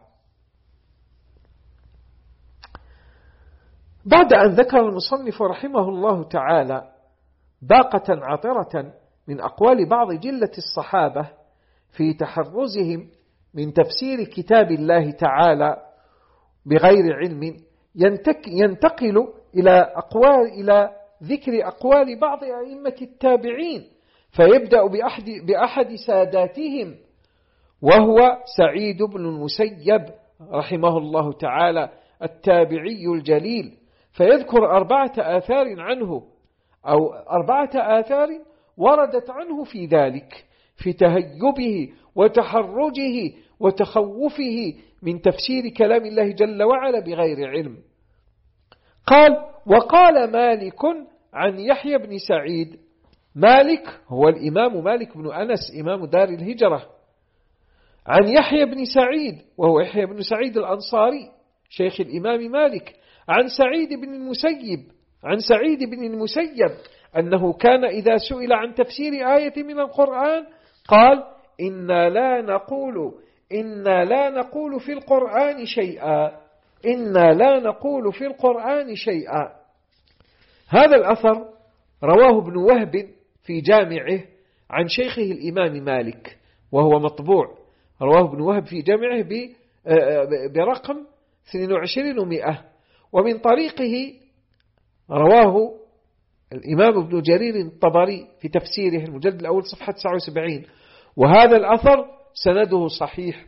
بعد أن ذكر المصنف رحمه الله تعالى باقة عطرة من أقوال بعض جلة الصحابة في تحرزهم من تفسير كتاب الله تعالى بغير علم، ينتقل إلى أقوال إلى ذكر أقوال بعض أئمة التابعين، فيبدأ بأحد, بأحد ساداتهم وهو سعيد بن المسيب رحمه الله تعالى التابعي الجليل، فيذكر أربعة آثار عنه أو أربعة آثار وردت عنه في ذلك، في تهيبه وتحرجه وتخوفه من تفسير كلام الله جل وعلا بغير علم. قال: وقال مالك عن يحيى بن سعيد. مالك هو الإمام مالك بن أنس إمام دار الهجرة، عن يحيى بن سعيد وهو يحيى بن سعيد الأنصاري شيخ الإمام مالك، عن سعيد بن المسيب عن سعيد بن المسيب أنه كان إذا سئل عن تفسير آية من القرآن قال: إنا لا نقول إنا لا نقول في القرآن شيئا إنا لا نقول في القرآن شيئا. هذا الأثر رواه ابن وهب في جامعه عن شيخه الإمام مالك وهو مطبوع، رواه ابن وهب في جامعه برقم اثنين وعشرين ومئة. ومن طريقه رواه الإمام ابن جرير الطبري في تفسيره المجلد الأول صفحة تسعة وسبعين، وهذا الأثر سنده صحيح.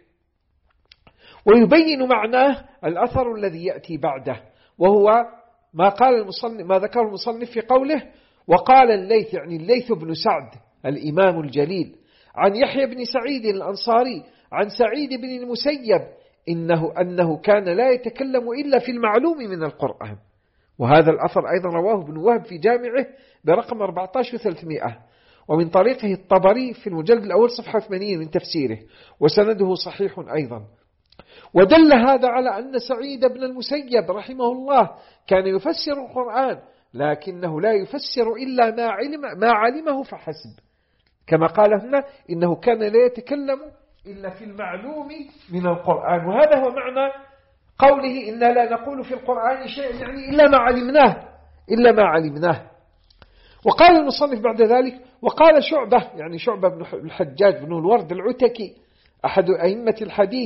ويبين معناه الأثر الذي يأتي بعده، وهو ما قال المصنف ما ذكر المصنف في قوله: وقال الليث، يعني الليث بن سعد الإمام الجليل، عن يحيى بن سعيد الأنصاري عن سعيد بن المسيب إنه أنه كان لا يتكلم إلا في المعلوم من القرآن. وهذا الأثر أيضا رواه ابن وهب في جامعه برقم أربعة عشر وثلاثمائة، ومن طريقه الطبري في المجلد الأول صفحة ثمانين من تفسيره، وسنده صحيح أيضا. ودل هذا على أن سعيد بن المسيب رحمه الله كان يفسر القرآن، لكنه لا يفسر إلا ما علم ما علمه فحسب، كما قال هنا: إنه كان لا يتكلم إلا في المعلوم من القرآن. وهذا هو معنى قوله: إنا لا نقول في القرآن شيء، يعني إلا ما علمناه إلا ما علمناه. وقال المصنف بعد ذلك: وقال شعبة، يعني شعبة بن الحجاج بن الورد العتكي أحد أئمة الحديث،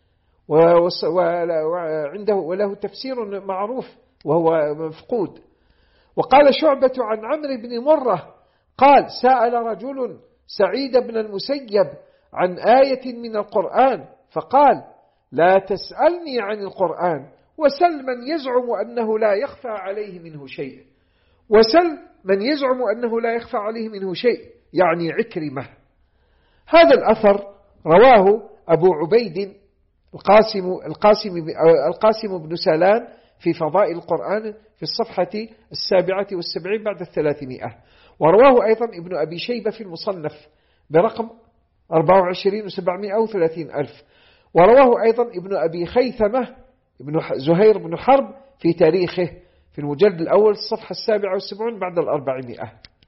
وعنده وله تفسير معروف وهو مفقود. وقال شعبة عن عمرو بن مرة قال: سأل رجل سعيد بن المسيب عن آية من القرآن فقال: لا تسألني عن القرآن وسل من يزعم أنه لا يخفى عليه منه شيء. وسل من يزعم أنه لا يخفى عليه منه شيء، يعني عكرمة. هذا الأثر رواه أبو عبيد القاسم, القاسم, القاسم بن سلام في فضائل القرآن في الصفحة السابعة والسبعين بعد الثلاثمائة. ورواه أيضا ابن أبي شيبة في المصنف برقم أربعة وعشرين وسبعمائة وثلاثين ألف. ورواه أيضا ابن أبي خيثمة ابن زهير بن حرب في تاريخه في المجلد الأول الصفحة السابعة والسبعون بعد الأربعمائة.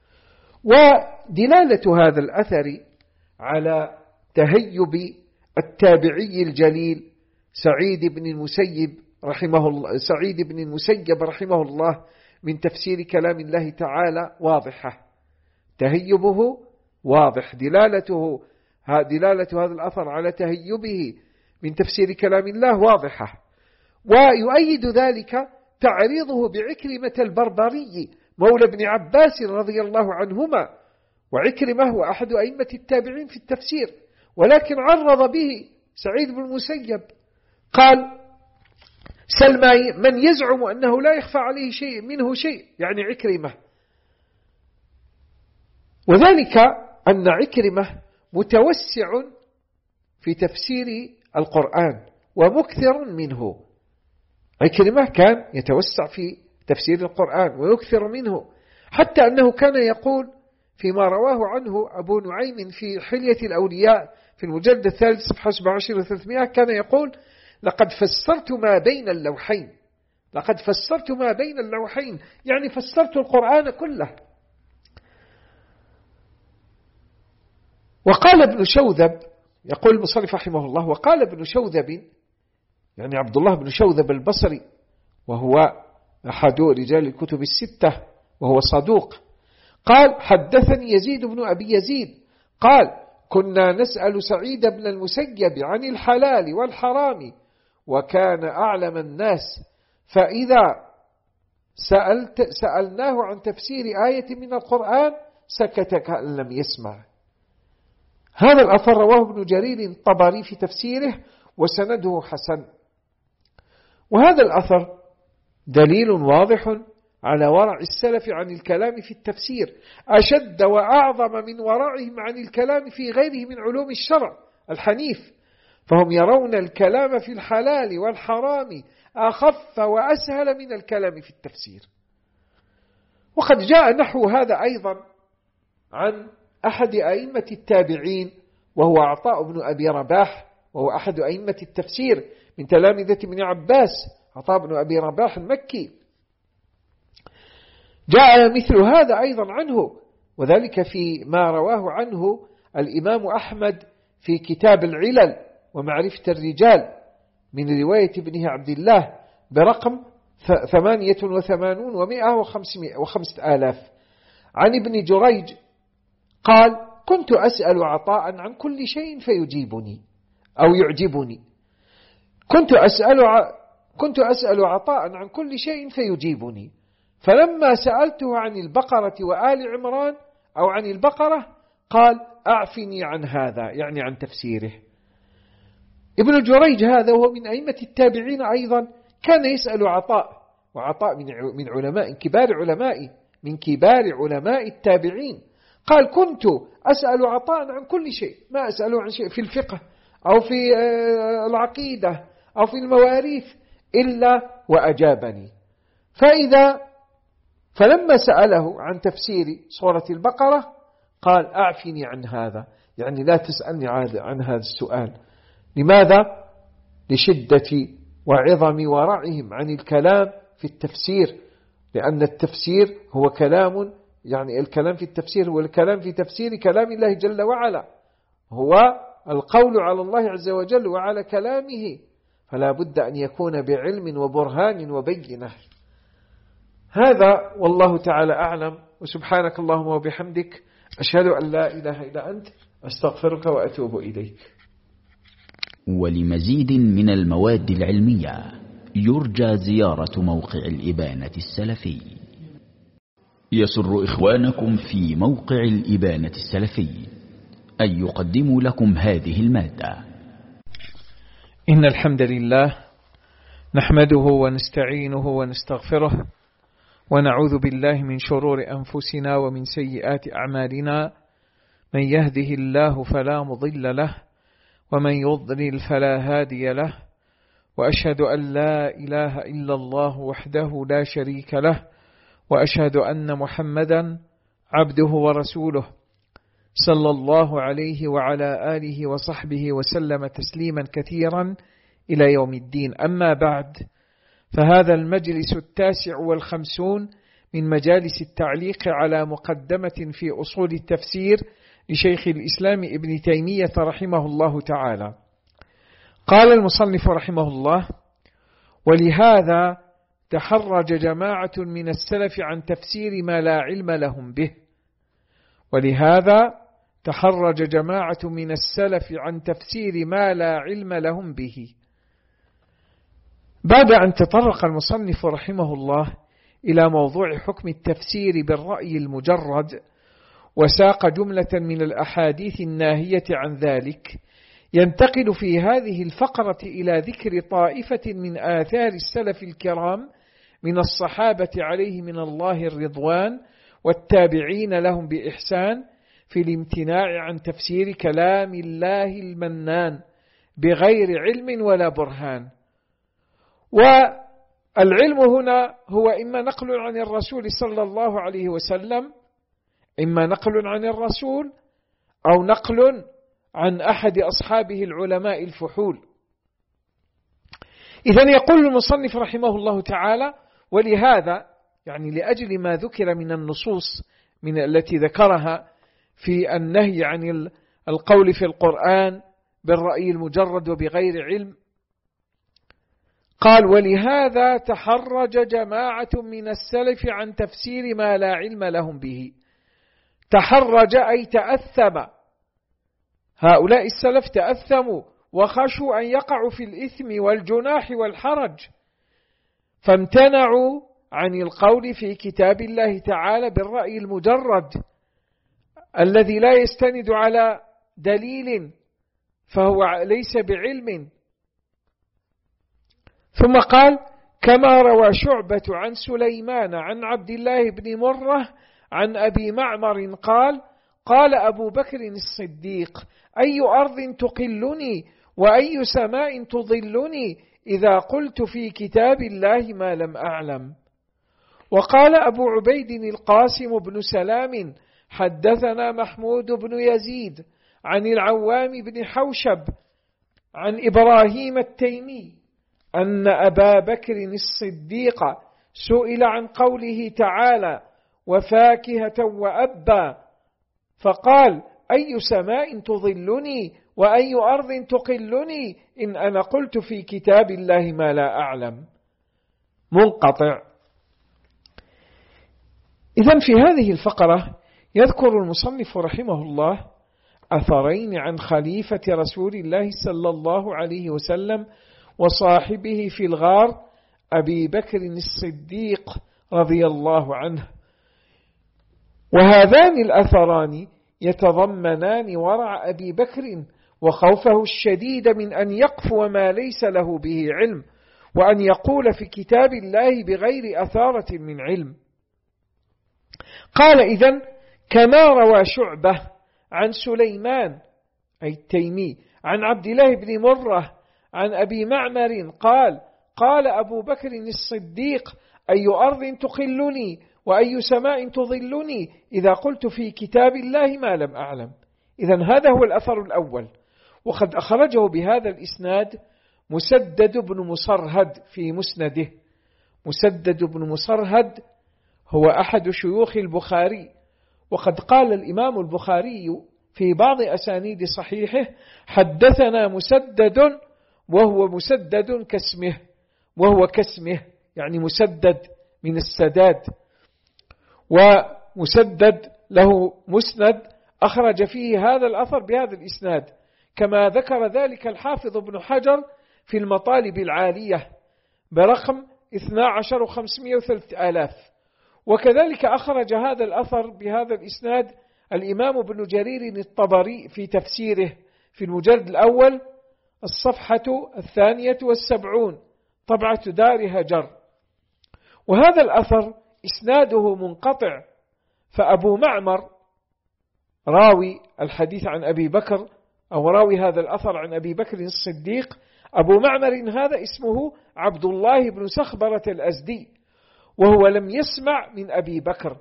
ودلالة هذا الأثر على تهيب التابعي الجليل سعيد بن المسيب رحمه الله سعيد بن المسيب رحمه الله من تفسير كلام الله تعالى واضحة، تهيبه واضح، دلالته دلالة هذا الأثر على تهيبه من تفسير كلام الله واضحة. ويؤيد ذلك تعريضه بعكرمة البربري مولى ابن عباس رضي الله عنهما، وعكرمة هو أحد أئمة التابعين في التفسير، ولكن عرض به سعيد بن المسيب، قال سلمى من يزعم أنه لا يخفى عليه شيء منه شيء، يعني عكرمة. وذلك أن عكرمة متوسع في تفسير القرآن ومكثر منه. عكرمة كان يتوسع في تفسير القرآن ويكثر منه، حتى أنه كان يقول فيما رواه عنه أبو نعيم في حلية الأولياء في المجلد الثالث صفحة سبعة وعشرين وثلاثمائة، كان يقول لقد فسرت ما بين اللوحين، لقد فسرت ما بين اللوحين، يعني فسرت القرآن كله. وقال ابن شوذب، يقول المصنف رحمه الله، وقال ابن شوذب يعني عبد الله بن شوذب البصري، وهو أحد رجال الكتب الستة وهو صدوق، قال حدثني يزيد بن أبي يزيد قال كنا نسأل سعيد بن المسيب عن الحلال والحرام وكان أعلم الناس، فإذا سألت سألناه عن تفسير آية من القرآن سكت كأن لم يسمع. هذا الأثر رواه ابن جرير الطبري في تفسيره وسنده حسن. وهذا الأثر دليل واضح على ورع السلف عن الكلام في التفسير، أشد وأعظم من ورعهم عن الكلام في غيره من علوم الشرع الحنيف، فهم يرون الكلام في الحلال والحرام أخف وأسهل من الكلام في التفسير. وقد جاء نحو هذا أيضا عن أحد أئمة التابعين وهو عطاء بن أبي رباح، وهو أحد أئمة التفسير من تلامذة ابن عباس، عطاء بن أبي رباح المكي، جاء مثل هذا أيضا عنه، وذلك في ما رواه عنه الإمام أحمد في كتاب العلل ومعرفة الرجال من رواية ابنه عبد الله برقم ثمانية وثمانون ومائة وخمسة آلاف عن ابن جريج قال كنت أسأل عطاء عن كل شيء فيجيبني أو يعجبني، كنت أسأل كنت أسأل عطاء عن كل شيء فيجيبني، فلما سألته عن البقرة وآل عمران أو عن البقرة قال أعفني عن هذا، يعني عن تفسيره. ابن جريج هذا وهو من أئمة التابعين أيضا كان يسأل عطاء، وعطاء من علماء كبار علماء من كبار علماء التابعين، قال كنت أسأل عطاء عن كل شيء، ما أسأله عن شيء في الفقه أو في العقيدة أو في المواريث إلا وأجابني. فإذا فلما سأله عن تفسير سورة البقرة قال أعفني عن هذا، يعني لا تسألني عن هذا السؤال. لماذا؟ لشدة وعظم ورعهم عن الكلام في التفسير، لأن التفسير هو كلام، يعني الكلام في التفسير هو الكلام في تفسير كلام الله جل وعلا، هو القول على الله عز وجل وعلى كلامه، فلا بد أن يكون بعلم وبرهان وبينة. هذا والله تعالى أعلم، وسبحانك اللهم وبحمدك أشهد أن لا إله إلا أنت أستغفرك وأتوب إليك. ولمزيد من المواد العلمية يرجى زيارة موقع الإبانة السلفي. يسر إخوانكم في موقع الإبانة السلفي أن يقدموا لكم هذه المادة. إن الحمد لله نحمده ونستعينه ونستغفره ونعوذ بالله من شرور أنفسنا ومن سيئات أعمالنا، من يهده الله فلا مضل له ومن يضلل فلا هادي له، وأشهد أن لا إله إلا الله وحده لا شريك له، وأشهد أن محمدا عبده ورسوله صلى الله عليه وعلى آله وصحبه وسلم تسليما كثيرا إلى يوم الدين. أما بعد، فهذا المجلس التاسع والخمسون من مجالس التعليق على مقدمة في أصول التفسير لشيخ الإسلام ابن تيمية رحمه الله تعالى. قال المصنف رحمه الله: ولهذا تحرج جماعة من السلف عن تفسير ما لا علم لهم به. ولهذا تحرج جماعة من السلف عن تفسير ما لا علم لهم به. بعد أن تطرق المصنف رحمه الله إلى موضوع حكم التفسير بالرأي المجرد، وساق جملة من الأحاديث الناهية عن ذلك، ينتقل في هذه الفقرة إلى ذكر طائفة من آثار السلف الكرام من الصحابة عليه من الله الرضوان والتابعين لهم بإحسان في الامتناع عن تفسير كلام الله المنان بغير علم ولا برهان. والعلم هنا هو إما نقل عن الرسول صلى الله عليه وسلم، إما نقل عن الرسول أو نقل عن أحد أصحابه العلماء الفحول. إذن يقول المصنف رحمه الله تعالى: ولهذا، يعني لأجل ما ذكر من النصوص من التي ذكرها في النهي عن القول في القرآن بالرأي المجرد وبغير علم، قال: ولهذا تحرج جماعة من السلف عن تفسير ما لا علم لهم به. تحرج أي تأثم، هؤلاء السلف تأثموا وخشوا أن يقعوا في الإثم والجناح والحرج، فامتنعوا عن القول في كتاب الله تعالى بالرأي المجرد الذي لا يستند على دليل، فهو ليس بعلم. ثم قال: كما روى شعبة عن سليمان عن عبد الله بن مرة عن أبي معمر قال: قال أبو بكر الصديق: أي أرض تقلني وأي سماء تظلني إذا قلت في كتاب الله ما لم أعلم. وقال أبو عبيد القاسم بن سلام: حدثنا محمود بن يزيد عن العوام بن حوشب عن إبراهيم التيمي أن أبا بكر الصديق سئل عن قوله تعالى: وفاكهة وأبا، فقال: أي سماء تظلني وأي أرض تقلني إن أنا قلت في كتاب الله ما لا أعلم. منقطع. إذن في هذه الفقرة يذكر المصنف رحمه الله أثرين عن خليفة رسول الله صلى الله عليه وسلم وصاحبه في الغار أبي بكر الصديق رضي الله عنه. وهذان الأثران يتضمنان ورع أبي بكر وخوفه الشديد من أن يقفو ما ليس له به علم، وأن يقول في كتاب الله بغير أثارة من علم. قال: إذن كما روى شعبة عن سليمان أي التيمي عن عبد الله بن مرة عن أبي معمر قال: قال أبو بكر الصديق: أي أرض تقلني وأي سماء تظلني إذا قلت في كتاب الله ما لم أعلم. إذن هذا هو الأثر الأول، وقد أخرجه بهذا الإسناد مسدد بن مصرهد في مسنده. مسدد بن مصرهد هو أحد شيوخ البخاري، وقد قال الإمام البخاري في بعض أسانيد صحيحه: حدثنا مسدد، وهو مسدد كاسمه، وهو كاسمه يعني مسدد من السداد. ومسدد له مسند أخرج فيه هذا الأثر بهذا الإسناد، كما ذكر ذلك الحافظ ابن حجر في المطالب العالية برقم اثني عشر وخمسمائة وثلاثة آلاف. وكذلك أخرج هذا الأثر بهذا الإسناد الإمام ابن جرير الطبري في تفسيره في المجلد الأول الصفحة الثانية والسبعون طبعة دار هجر. وهذا الأثر إسناده منقطع، فأبو معمر راوي الحديث عن أبي بكر أو راوي هذا الأثر عن أبي بكر الصديق أبو معمر هذا اسمه عبد الله بن سخبرة الأزدي، وهو لم يسمع من أبي بكر،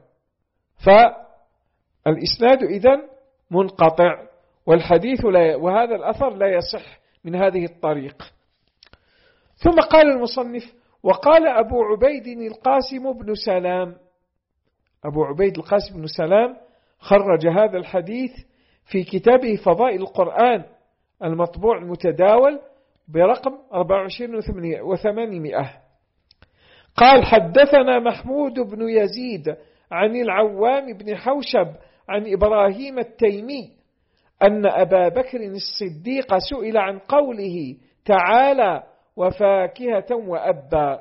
فالإسناد إذن منقطع، والحديث لا وهذا الأثر لا يصح من هذه الطريق. ثم قال المصنف: وقال أبو عبيد القاسم بن سلام. أبو عبيد القاسم بن سلام خرج هذا الحديث في كتابه فضائل القرآن المطبوع المتداول برقم أربعة وعشرين وثمانمائة. قال: حدثنا محمود بن يزيد عن العوام بن حوشب عن إبراهيم التيمي أن أبا بكر الصديق سئل عن قوله تعالى وفاكهة وأبا،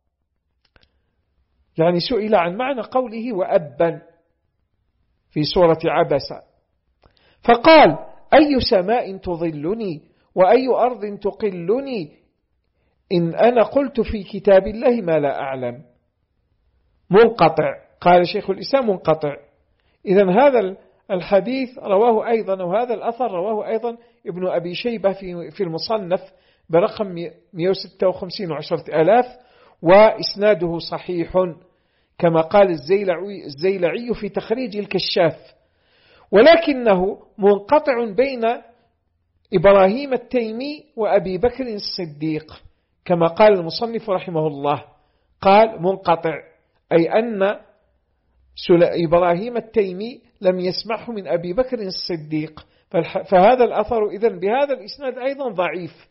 يعني سئل عن معنى قوله وأبا في سورة عبسة، فقال: أي سماء تظلني وأي أرض تقلني إن أنا قلت في كتاب الله ما لا أعلم. منقطع. قال شيخ الإسلام منقطع. إذن هذا الحديث رواه أيضا، وهذا الأثر رواه أيضا ابن أبي شيبة في المصنف برقم مئة وستة وخمسين وعشرة آلاف، وإسناده صحيح كما قال الزيلعي, الزيلعي في تخريج الكشاف، ولكنه منقطع بين إبراهيم التيمي وأبي بكر الصديق كما قال المصنف رحمه الله. قال منقطع أي أن إبراهيم التيمي لم يسمعه من أبي بكر الصديق، فهذا الأثر إذن بهذا الإسناد أيضا ضعيف.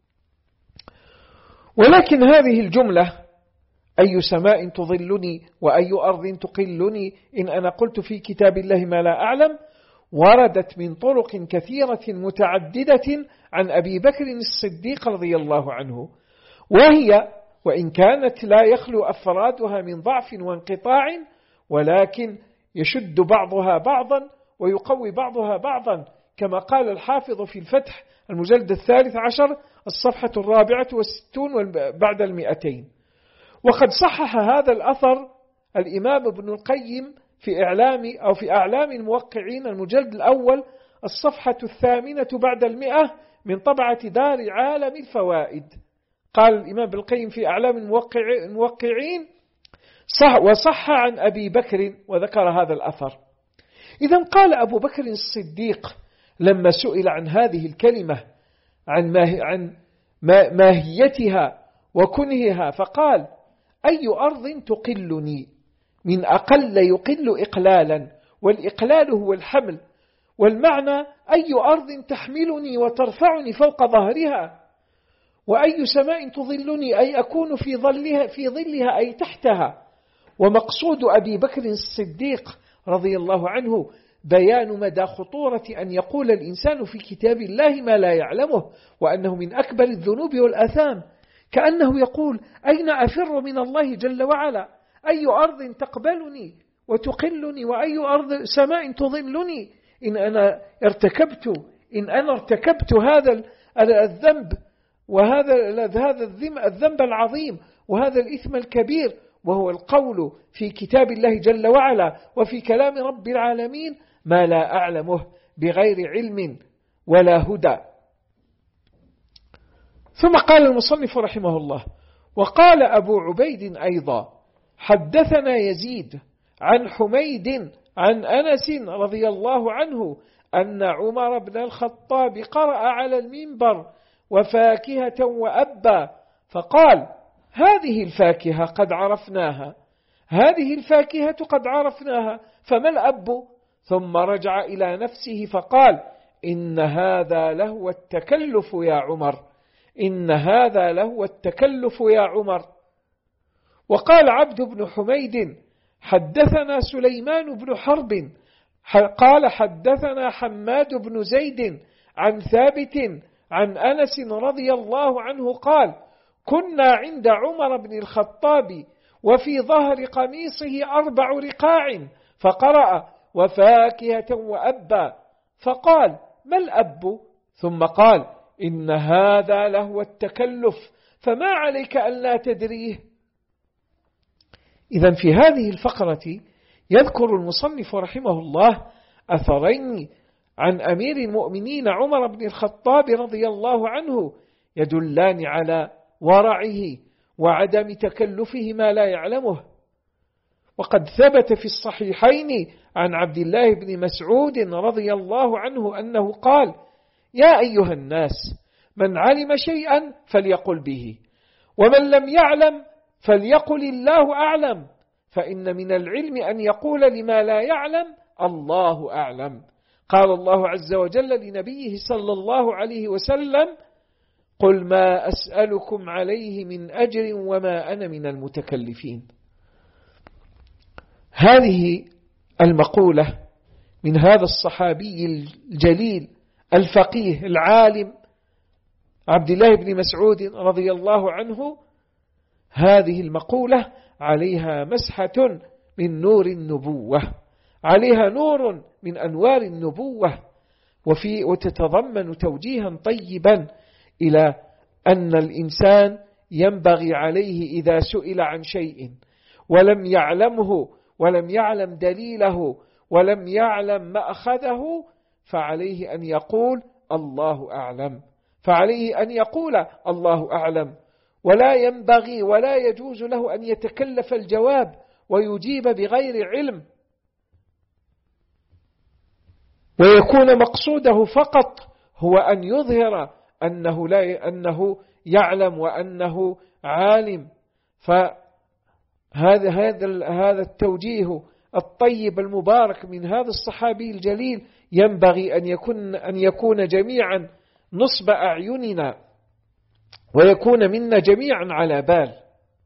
ولكن هذه الجملة أي سماء تظلني وأي أرض تقلني إن أنا قلت في كتاب الله ما لا أعلم وردت من طرق كثيرة متعددة عن أبي بكر الصديق رضي الله عنه، وهي وإن كانت لا يخلو أفرادها من ضعف وانقطاع، ولكن يشد بعضها بعضا ويقوي بعضها بعضا، كما قال الحافظ في الفتح المجلد الثالث عشر الصفحة الرابعة والستون بعد المئتين. وقد صحح هذا الأثر الإمام ابن القيم في إعلام أو في أعلام الموقعين المجلد الأول الصفحة الثامنة بعد المئة من طبعة دار عالم الفوائد. قال الإمام ابن القيم في أعلام الموقعين صح وصح عن أبي بكر وذكر هذا الأثر. إذن قال أبو بكر الصديق لما سئل عن هذه الكلمة عن, ماه عن ماهيتها وكنهها فقال: أي أرض تقلني، من أقل يقل إقلالا، والإقلال هو الحمل، والمعنى أي أرض تحملني وترفعني فوق ظهرها، وأي سماء تظلني أي أكون في ظلها, في ظلها أي تحتها. ومقصود أبي بكر الصديق رضي الله عنه بيان مدى خطورة أن يقول الإنسان في كتاب الله ما لا يعلمه، وأنه من أكبر الذنوب والآثام، كأنه يقول: أين أفر من الله جل وعلا؟ أي أرض تقبلني وتقلني وأي أرض سماء تظلني إن أنا ارتكبت إن أنا ارتكبت هذا الذنب وهذا هذا الذنب العظيم وهذا الإثم الكبير، وهو القول في كتاب الله جل وعلا وفي كلام رب العالمين ما لا أعلمه بغير علم ولا هدى. ثم قال المصنف رحمه الله: وقال أبو عبيد أيضا: حدثنا يزيد عن حميد عن أنس رضي الله عنه أن عمر بن الخطاب قرأ على المنبر وفاكهة وأبا، فقال: هذه الفاكهة قد عرفناها هذه الفاكهة قد عرفناها فما الأب؟ ثم رجع إلى نفسه فقال: إن هذا لهو التكلف يا عمر إن هذا لهو التكلف يا عمر. وقال عبد بن حميد: حدثنا سليمان بن حرب قال حدثنا حماد بن زيد عن ثابت عن أنس رضي الله عنه قال: كنا عند عمر بن الخطاب وفي ظهر قميصه أربع رقاع، فقرأ: وفاكهة وأبا، فقال: ما الأب؟ ثم قال: إن هذا لهو التكلف فما عليك أن لا تدريه. إذن في هذه الفقرة يذكر المصنف رحمه الله أثرين عن أمير المؤمنين عمر بن الخطاب رضي الله عنه يدلان على ورعه وعدم تكلفه ما لا يعلمه. وقد ثبت في الصحيحين عن عبد الله بن مسعود رضي الله عنه أنه قال: يا أيها الناس، من علم شيئا فليقل به، ومن لم يعلم فليقل الله أعلم، فإن من العلم أن يقول لما لا يعلم الله أعلم. قال الله عز وجل لنبيه صلى الله عليه وسلم: قل ما أسألكم عليه من أجر وما أنا من المتكلفين. هذه المقولة من هذا الصحابي الجليل الفقيه العالم عبد الله بن مسعود رضي الله عنه، هذه المقولة عليها مسحة من نور النبوة، عليها نور من أنوار النبوة، وفي وتتضمن توجيها طيبا إلى أن الإنسان ينبغي عليه إذا سئل عن شيء ولم يعلمه ولم يعلم دليله ولم يعلم مأخذه، فعليه أن يقول الله أعلم، فعليه أن يقول الله أعلم، ولا ينبغي ولا يجوز له أن يتكلف الجواب ويجيب بغير علم، ويكون مقصوده فقط هو أن يظهر أنه, لا أنه يعلم وأنه عالم. فهذا هذا هذا التوجيه الطيب المبارك من هذا الصحابي الجليل ينبغي أن يكون أن يكون جميعا نصب أعيننا، ويكون منا جميعا على بال.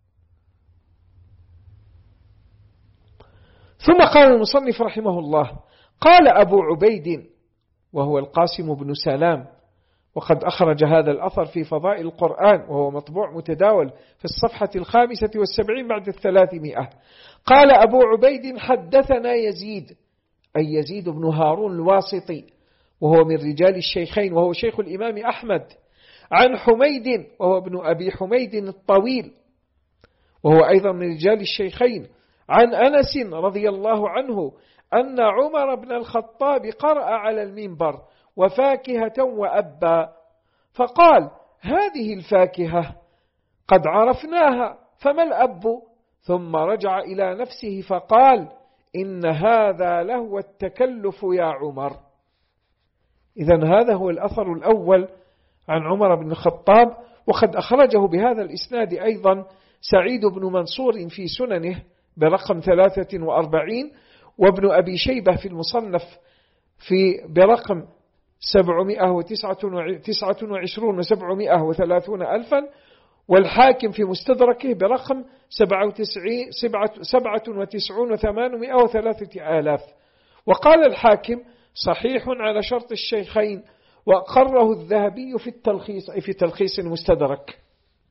ثم قال المصنف رحمه الله: قال أبو عبيد وهو القاسم بن سلام، وقد أخرج هذا الأثر في فضائل القرآن وهو مطبوع متداول في الصفحة الخامسة والسبعين بعد الثلاثمائة. قال أبو عبيد: حدثنا يزيد، أي يزيد بن هارون الواسطي، وهو من رجال الشيخين وهو شيخ الإمام أحمد، عن حميد وهو ابن أبي حميد الطويل وهو أيضا من رجال الشيخين، عن أنس رضي الله عنه أن عمر بن الخطاب قرأ على المنبر: وفاكهة وأبا، فقال: هذه الفاكهة قد عرفناها، فما الأب؟ ثم رجع إلى نفسه فقال: إن هذا لهو التكلف يا عمر. إذن هذا هو الأثر الأول عن عمر بن الخطاب، وقد أخرجه بهذا الإسناد أيضا سعيد بن منصور في سننه برقم ثلاثة وأربعين، وابن أبي شيبة في المصنف في برقم سبعمائة وتسعة وعشرين وسبعمائة وثلاثون ألفا، والحاكم في مستدركه برقم سبعة وتسعون وثمانمائة وثلاثة آلاف. وقال الحاكم: صحيح على شرط الشيخين، وأقره الذهبي في التلخيص أي في تلخيص المستدرك.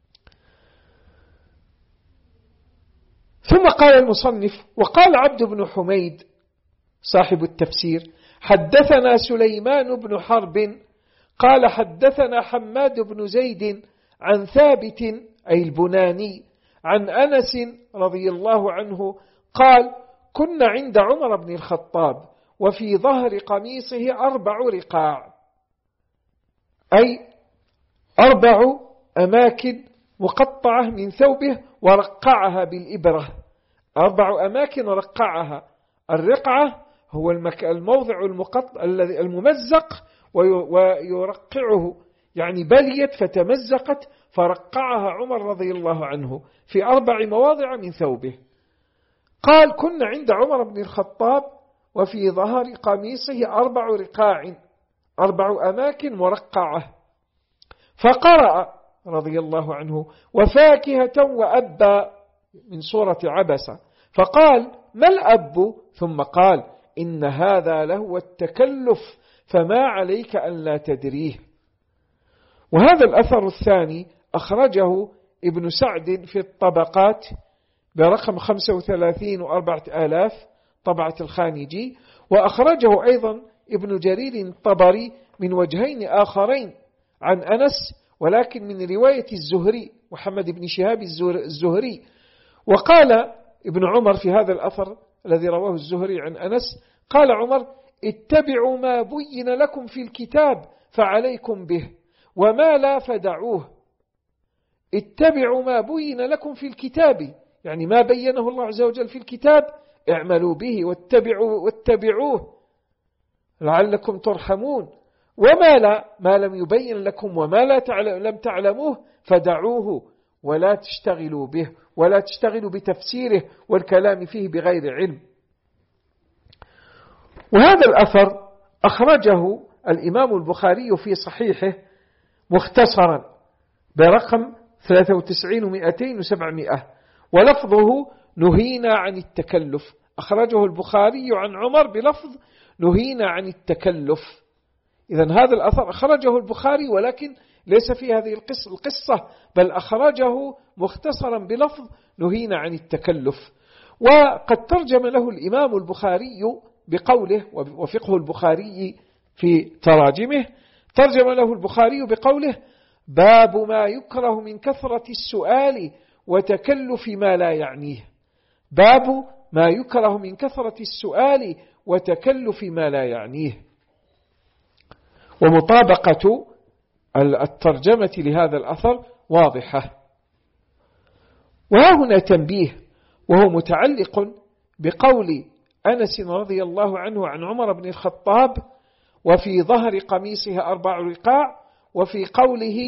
ثم قال المصنف: وقال عبد بن حميد صاحب التفسير: حدثنا سليمان بن حرب قال حدثنا حماد بن زيد عن ثابت أي البناني عن أنس رضي الله عنه قال: كنا عند عمر بن الخطاب وفي ظهر قميصه أربع رقاع، أي أربع أماكن مقطعة من ثوبه ورقعها بالإبرة، أربع أماكن رقعها. الرقعة هو الموضع المقطع الذي الممزق ويرقعه، يعني بليت فتمزقت فرقعها عمر رضي الله عنه في أربع مواضع من ثوبه. قال: كنا عند عمر بن الخطاب وفي ظهر قميصه أربع رقاع، أربع أماكن مرقعة، فقرأ رضي الله عنه: وفاكهة وأبا من سورة عبسة، فقال: ما الأب؟ ثم قال: إن هذا لهو التكلف، فما عليك أن لا تدريه. وهذا الأثر الثاني أخرجه ابن سعد في الطبقات برقم خمسة وثلاثين وأربعة آلاف طبعة الخانجي، وأخرجه أيضا ابن جرير الطبري من وجهين آخرين عن أنس، ولكن من رواية الزهري محمد بن شهاب الزهري. وقال ابن عمر في هذا الأثر الذي رواه الزهري عن أنس، قال عمر: اتبعوا ما بين لكم في الكتاب فعليكم به وما لا فدعوه. اتبعوا ما بين لكم في الكتاب، يعني ما بينه الله عز وجل في الكتاب اعملوا به واتبعوا واتبعوه لعلكم ترحمون. وما لا ما لم يبين لكم وما لا تعلم لم تعلموه فدعوه ولا تشتغلوا به ولا تشتغلوا بتفسيره والكلام فيه بغير علم. وهذا الأثر أخرجه الإمام البخاري في صحيحه مختصرا برقم ثلاثة وتسعين ومئتين وسبعمائة، ولفظه نهينا عن التكلف. أخرجه البخاري عن عمر بلفظ نهينا عن التكلف. إذن هذا الأثر أخرجه البخاري ولكن ليس في هذه القصة، بل أخرجه مختصرا بلفظ نهينا عن التكلف. وقد ترجم له الإمام البخاري بقوله، وفقه البخاري في تراجمه ترجم له البخاري بقوله: باب ما يكره من كثرة السؤال وتكلف ما لا يعنيه. باب ما يكره من كثرة السؤال وتكلف ما لا يعنيه. ومطابقة الترجمة لهذا الأثر واضحة. وها هنا تنبيه، وهو متعلق بقول أنس رضي الله عنه عن عمر بن الخطاب: وفي ظهر قميصها أربع رقاع، وفي قوله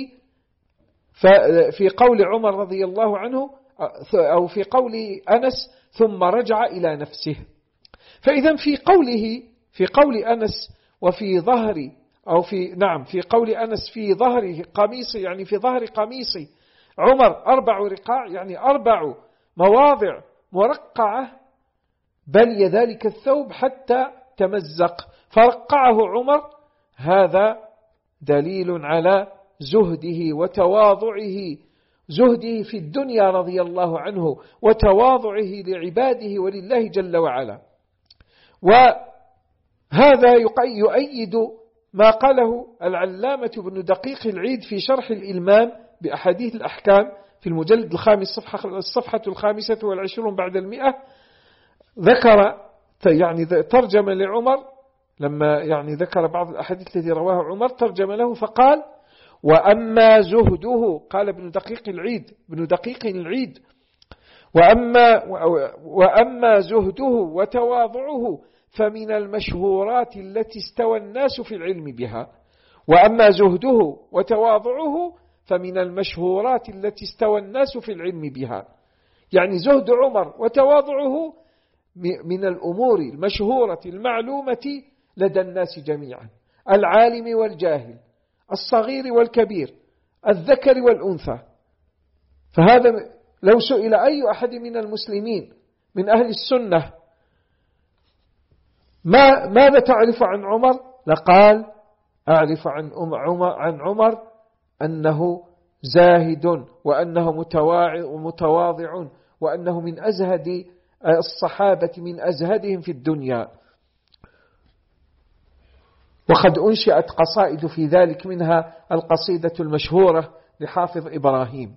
في قول عمر رضي الله عنه أو في قول أنس ثم رجع إلى نفسه. فإذا في قوله في قول أنس وفي ظهر أو في نعم في قول أنس في ظهره قميص، يعني في ظهر قميص عمر أربع رقاع، يعني أربع مواضع مرقعة بل ذلك الثوب حتى تمزق فرقعه عمر. هذا دليل على زهده وتواضعه، زهده في الدنيا رضي الله عنه وتواضعه لعباده ولله جل وعلا. وهذا يؤيد ما قاله العلامة ابن دقيق العيد في شرح الإلمام بأحاديث الأحكام في المجلد الخامس صفحة, الصفحة الخامسة والعشرون بعد المئة. ذكر يعني ترجم لعمر لما يعني ذكر بعض الأحاديث التي رواها عمر، ترجم له فقال: وأما زهده، قال ابن دقيق العيد ابن دقيق العيد وأما, وأما زهده وتواضعه فمن المشهورات التي استوى الناس في العلم بها. وأما زهده وتواضعه فمن المشهورات التي استوى الناس في العلم بها، يعني زهد عمر وتواضعه من الأمور المشهورة المعلومة لدى الناس جميعا، العالم والجاهل، الصغير والكبير، الذكر والأنثى. فهذا لو سئل أي أحد من المسلمين من أهل السنة ما ماذا تعرف عن عمر، لقال: أعرف عن عمر, عن عمر أنه زاهد، وأنه متواضع، وأنه من أزهد الصحابة، من أزهدهم في الدنيا. وقد أنشأت قصائد في ذلك، منها القصيدة المشهورة لحافظ إبراهيم.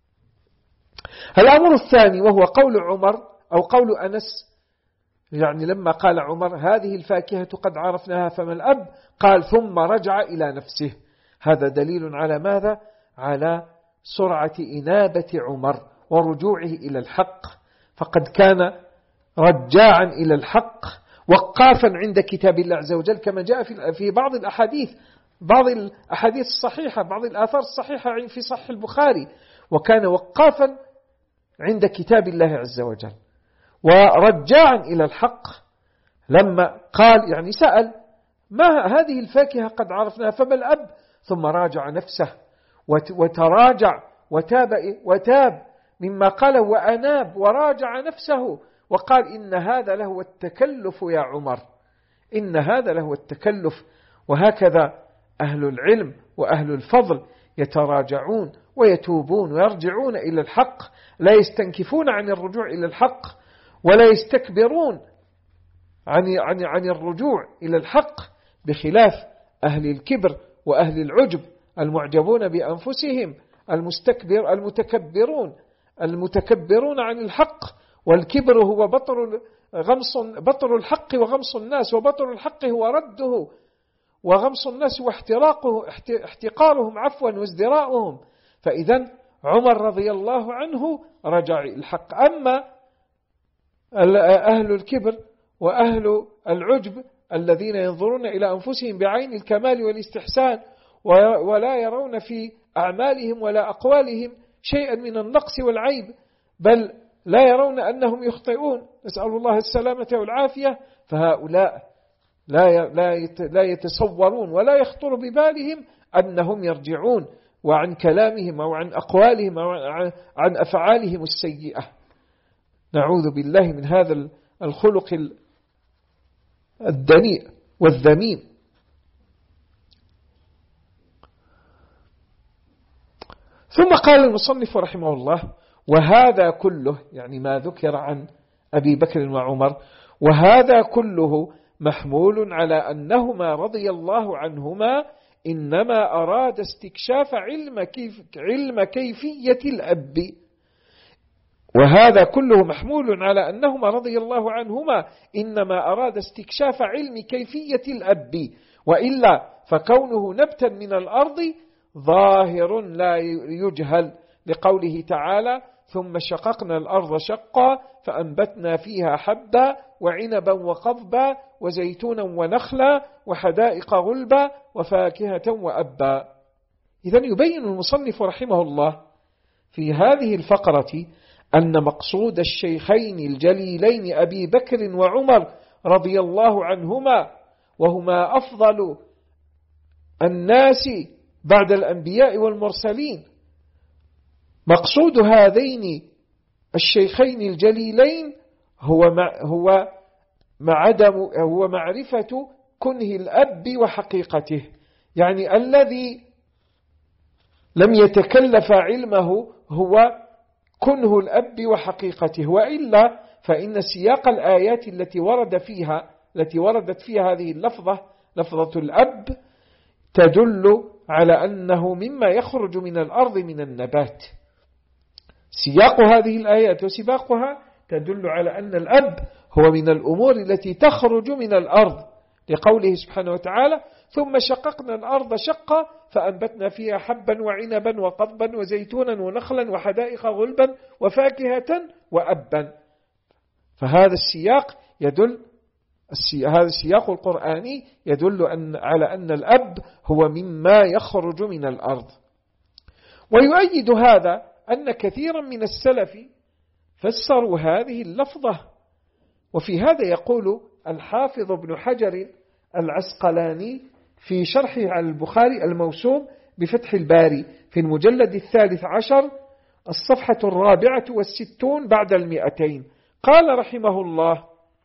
الأمر الثاني وهو قول عمر أو قول أنس، يعني لما قال عمر: هذه الفاكهة قد عرفناها فما الأب، قال: ثم رجع إلى نفسه. هذا دليل على ماذا؟ على سرعة إنابة عمر ورجوعه إلى الحق، فقد كان رجاعا إلى الحق وقافا عند كتاب الله عز وجل، كما جاء في بعض الأحاديث بعض الأحاديث الصحيحة بعض الآثار الصحيحة في صحيح البخاري، وكان وقافا عند كتاب الله عز وجل ورجاعا إلى الحق. لما قال يعني سأل: ما هذه الفاكهة قد عرفناها فما الأب، ثم راجع نفسه وتراجع وتاب, وتاب مما قاله وأناب وراجع نفسه وقال: إن هذا له التكلف يا عمر، إن هذا له التكلف. وهكذا أهل العلم وأهل الفضل يتراجعون ويتوبون ويرجعون إلى الحق، لا يستنكفون عن الرجوع إلى الحق ولا يستكبرون عن, عن, عن الرجوع إلى الحق، بخلاف أهل الكبر وأهل العجب المعجبون بأنفسهم، المستكبر المتكبرون المتكبرون عن الحق. والكبر هو بطر غمص بطر الحق وغمص الناس، وبطر الحق هو رده، وغمص الناس هو احتراقه احتقارهم عفوا وازدراؤهم. فإذا عمر رضي الله عنه رجع الحق. أما أهل الكبر وأهل العجب الذين ينظرون إلى أنفسهم بعين الكمال والاستحسان ولا يرون في أعمالهم ولا أقوالهم شيئا من النقص والعيب، بل لا يرون أنهم يخطئون، نسأل الله السلامة والعافية، فهؤلاء لا يتصورون ولا يخطر ببالهم أنهم يرجعون وعن كلامهم أو عن أقوالهم أو عن أفعالهم السيئة. نعوذ بالله من هذا الخلق الدنيء والذميم. ثم قال المصنف رحمه الله: وهذا كله، يعني ما ذكر عن أبي بكر وعمر، وهذا كله محمول على أنهما رضي الله عنهما إنما أراد استكشاف علم, كيف علم كيفية الأب. وهذا كله محمول على أنهما رضي الله عنهما إنما أراد استكشاف علم كيفية الأب، وإلا فكونه نبتا من الأرض ظاهر لا يجهل، لقوله تعالى: ثم شققنا الأرض شقا فأنبتنا فيها حبا وعنبا وقضبا وزيتونا ونخلا وحدائق غلبا وفاكهة وأبا. إذن يبين المصنف رحمه الله في هذه الفقرة أن مقصود الشيخين الجليلين أبي بكر وعمر رضي الله عنهما، وهما أفضل الناس بعد الأنبياء والمرسلين، مقصود هذين الشيخين الجليلين هو هو معدم هو معرفة كنه الأب وحقيقته، يعني الذي لم يتكلف علمه هو كنه الأب وحقيقته، وإلا فإن سياق الآيات التي ورد فيها التي وردت فيها هذه اللفظة، لفظة الأب، تدل على أنه مما يخرج من الأرض من النبات. سياق هذه الآيات وسباقها تدل على أن الأب هو من الأمور التي تخرج من الأرض، لقوله سبحانه وتعالى: ثم شققنا الأرض شقا فأنبتنا فيها حبا وعنبا وقضبا وزيتونا ونخلا وحدائق غلبا وفاكهة وأبا. فهذا السياق يدل هذا السياق القرآني يدل أن على أن الأب هو مما يخرج من الأرض. ويؤيد هذا أن كثيرا من السلف فسروا هذه اللفظة. وفي هذا يقول الحافظ ابن حجر العسقلاني في شرحه على البخاري الموسوم بفتح الباري في المجلد الثالث عشر الصفحة الرابعة والستون بعد المئتين، قال رحمه الله: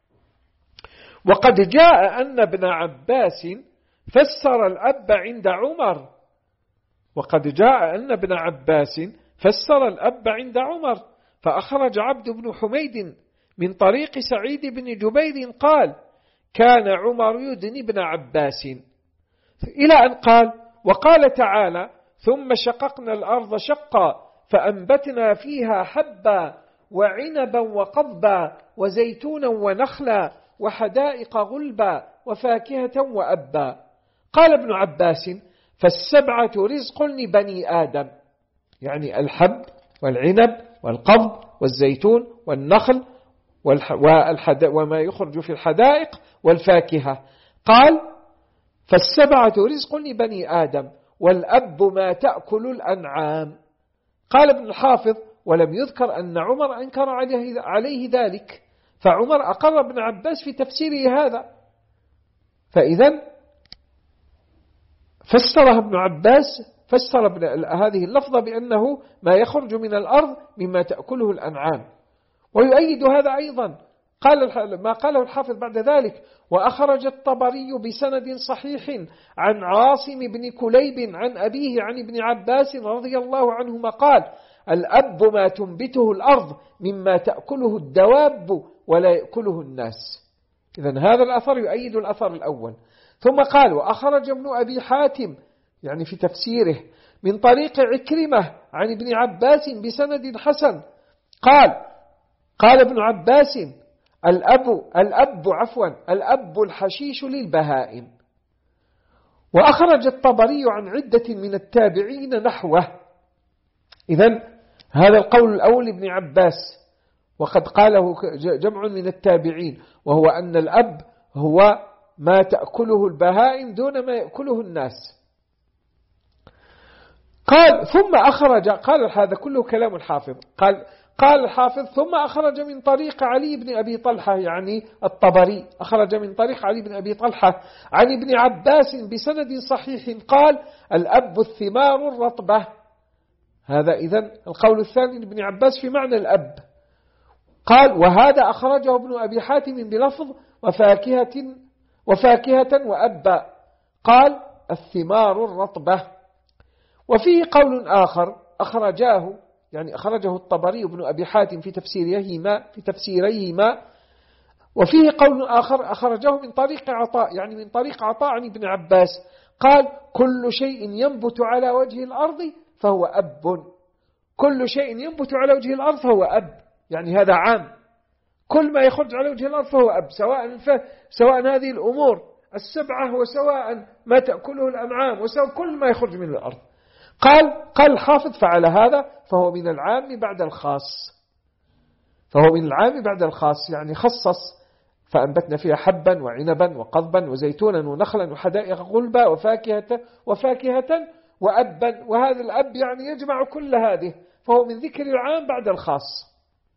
وقد جاء أن ابن عباس فسر الأب عند عمر وقد جاء أن ابن عباس فسر الأب عند عمر فأخرج عبد بن حميد من طريق سعيد بن جبير قال: كان عمر يدني ابن عباس، إلى أن قال: وقال تعالى: ثم شققنا الأرض شقا فأنبتنا فيها حبا وعنبا وقضبا وزيتونا ونخلا وحدائق غلبا وفاكهة وأبا. قال ابن عباس: فالسبعة رزق لبني آدم، يعني الحب والعنب والقضب والزيتون والنخل وما يخرج في الحدائق والفاكهة. قال: فالسبعة رزق لبني آدم والأب ما تأكل الأنعام. قال ابن الحافظ: ولم يذكر أن عمر أنكر عليه, عليه ذلك، فعمر أقر ابن عباس في تفسيره هذا. فإذن فسرها ابن عباس فسر ابن هذه اللفظة بأنه ما يخرج من الأرض مما تأكله الأنعام. ويؤيد هذا أيضا قال ما قاله الحافظ بعد ذلك: وأخرج الطبري بسند صحيح عن عاصم بن كليب عن أبيه عن ابن عباس رضي الله عنهما قال: الأب ما تنبته الأرض مما تأكله الدواب ولا يأكله الناس. إذن هذا الأثر يؤيد الأثر الأول. ثم قال: وأخرج ابن أبي حاتم، يعني في تفسيره، من طريق عكرمة عن ابن عباس بسند حسن قال: قال ابن عباس: الأب الأب عفوا الأب الحشيش للبهائم. وأخرج الطبري عن عدة من التابعين نحوه. إذن هذا القول الأول ابن عباس، وقد قاله جمع من التابعين، وهو أن الأب هو ما تأكله البهائم دون ما يأكله الناس. قال ثم أخرج، قال هذا كله كلام الحافظ، قال قال الحافظ ثم أخرج من طريق علي بن أبي طلحة، يعني الطبري أخرج من طريق علي بن أبي طلحة عن ابن عباس بسند صحيح قال الأب الثمار الرطبة. هذا إذن القول الثاني لابن عباس في معنى الأب. قال وهذا أخرجه ابن أبي حاتم بلفظ وفاكهة وفاكهة وأبا، قال الثمار الرطبة. وفيه قول آخر أخرجاه، يعني أخرجه الطبري بن أبي حاتم في تفسيريهما في تفسيريهما وفيه قول آخر أخرجه من طريق عطاء، يعني من طريق عطاء عن ابن عباس قال كل شيء ينبت على وجه الأرض فهو أب. كل شيء ينبت على وجه الأرض فهو أب، يعني هذا عام، كل ما يخرج على وجه الأرض فهو أب، سواء سواء هذه الأمور السبعة وسواء ما تأكله الأنعام وسواء كل ما يخرج من الأرض. قال قال الحافظ فعلى هذا فهو من العام بعد الخاص، فهو من العام بعد الخاص، يعني خصص فأنبتنا فيها حبا وعنبا وقضبا وزيتونا ونخلا وحدائق غلبا وفاكهة وفاكهة وأبا، وهذا الأب يعني يجمع كل هذه، فهو من ذكر العام بعد الخاص.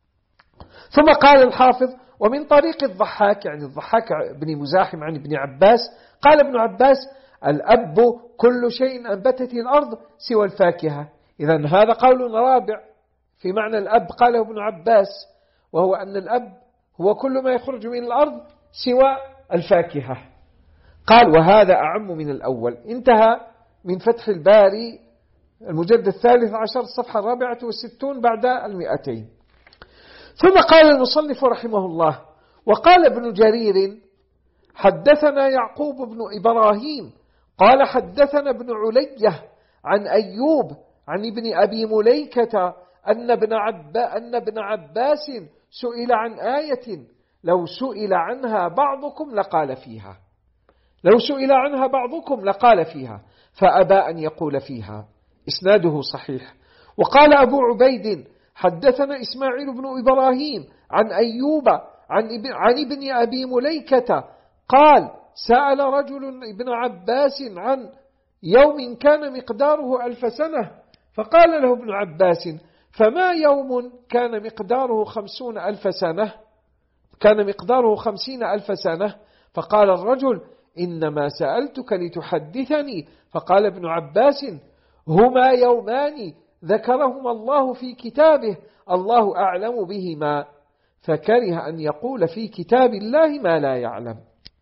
ثم قال الحافظ ومن طريق الضحاك، يعني الضحاك بن مزاحم عن ابن عباس قال ابن عباس الأب كل شيء أنبتته الأرض سوى الفاكهة. إذن هذا قول رابع في معنى الأب قاله ابن عباس، وهو أن الأب هو كل ما يخرج من الأرض سوى الفاكهة. قال وهذا أعم من الأول. انتهى من فتح الباري المجلد الثالث عشر الصفحة الرابعة والستون بعد المئتين. ثم قال المصنف رحمه الله وقال ابن جرير حدثنا يعقوب بن إبراهيم قال حدثنا ابن علية عن أيوب عن ابن أبي مليكة أن ابن, عب أن ابن عباس سئل عن آية لو سئل عنها بعضكم لقال فيها لو سئل عنها بعضكم لقال فيها فأبى أن يقول فيها. إسناده صحيح. وقال أبو عبيد حدثنا إسماعيل بن إبراهيم عن أيوب عن عن ابن أبي مليكة قال سأل رجل ابن عباس عن يوم كان مقداره ألف سنة فقال له ابن عباس فما يوم كان مقداره خمسون ألف سنة كان مقداره خمسين ألف سنة فقال الرجل إنما سألتك لتحدثني. فقال ابن عباس هما يومان ذكرهما الله في كتابه الله أعلم بهما، فكره أن يقول في كتاب الله ما لا يعلم.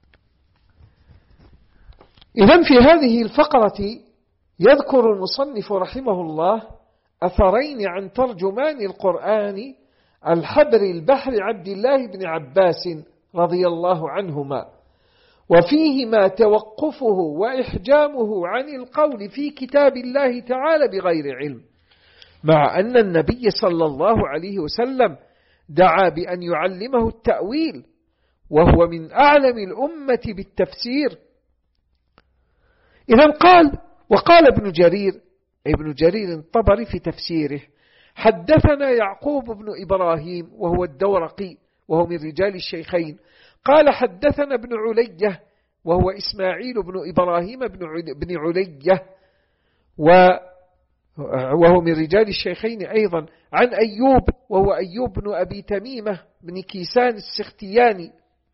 إذن في هذه الفقرة يذكر المصنف رحمه الله أثرين عن ترجمان القرآن الحبر البحر عبد الله بن عباس رضي الله عنهما، وفيهما توقفه وإحجامه عن القول في كتاب الله تعالى بغير علم، مع أن النبي صلى الله عليه وسلم دعا بأن يعلمه التأويل وهو من أعلم الأمة بالتفسير. إذن قال وقال ابن جرير ابن جرير الطبري في تفسيره حدثنا يعقوب بن إبراهيم وهو الدورقي وهو من رجال الشيخين قال حدثنا ابن علية وهو إسماعيل بن إبراهيم بن علية وهو من رجال الشيخين أيضا عن أيوب وهو أيوب بن أبي تميمة بن كيسان السختياني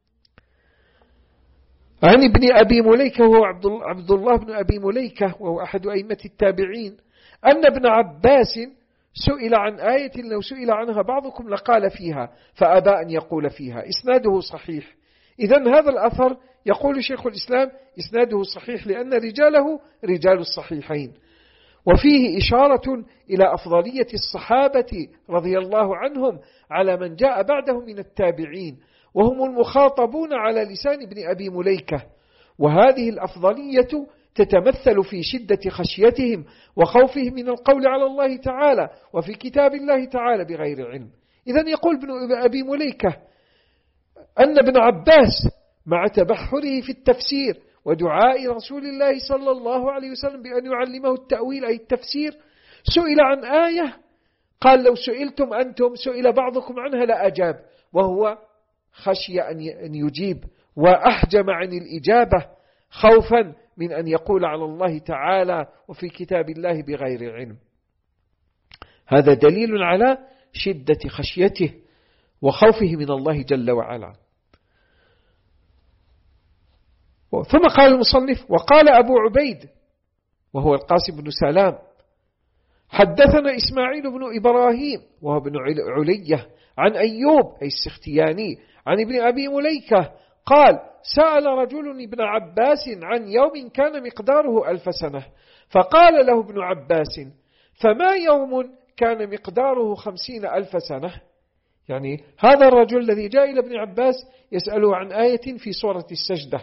عن ابن أبي مليكة وهو عبد الله بن أبي مليكة وهو أحد أئمة التابعين أن ابن عباس سئل عن آية لو سئل عنها بعضكم لقال فيها فأبى أن يقول فيها. إسناده صحيح. إذن هذا الأثر يقول شيخ الإسلام إسناده صحيح لأن رجاله رجال الصحيحين، وفيه إشارة إلى أفضلية الصحابة رضي الله عنهم على من جاء بعدهم من التابعين، وهم المخاطبون على لسان ابن أبي مليكة، وهذه الأفضلية تتمثل في شدة خشيتهم وخوفهم من القول على الله تعالى وفي كتاب الله تعالى بغير علم. إذن يقول ابن أبي مليكة أن ابن عباس مع تبحره في التفسير ودعاء رسول الله صلى الله عليه وسلم بأن يعلمه التأويل أي التفسير، سئل عن آية قال لو سئلتم أنتم سئل بعضكم عنها لأجاب، وهو خشي أن يجيب وأحجم عن الإجابة خوفا من أن يقول على الله تعالى وفي كتاب الله بغير علم. هذا دليل على شدة خشيته وخوفه من الله جل وعلا. ثم قال المصنف: وقال أبو عبيد وهو القاسم بن سلام حدثنا إسماعيل بن إبراهيم وهو بن علية عن أيوب أي السختياني عن ابن أبي مليكة قال: سأل رجل ابن عباس عن يوم كان مقداره ألف سنة، فقال له ابن عباس: فما يوم كان مقداره خمسين ألف سنة؟ يعني هذا الرجل الذي جاء إلى ابن عباس يسأله عن آية في سورة السجدة: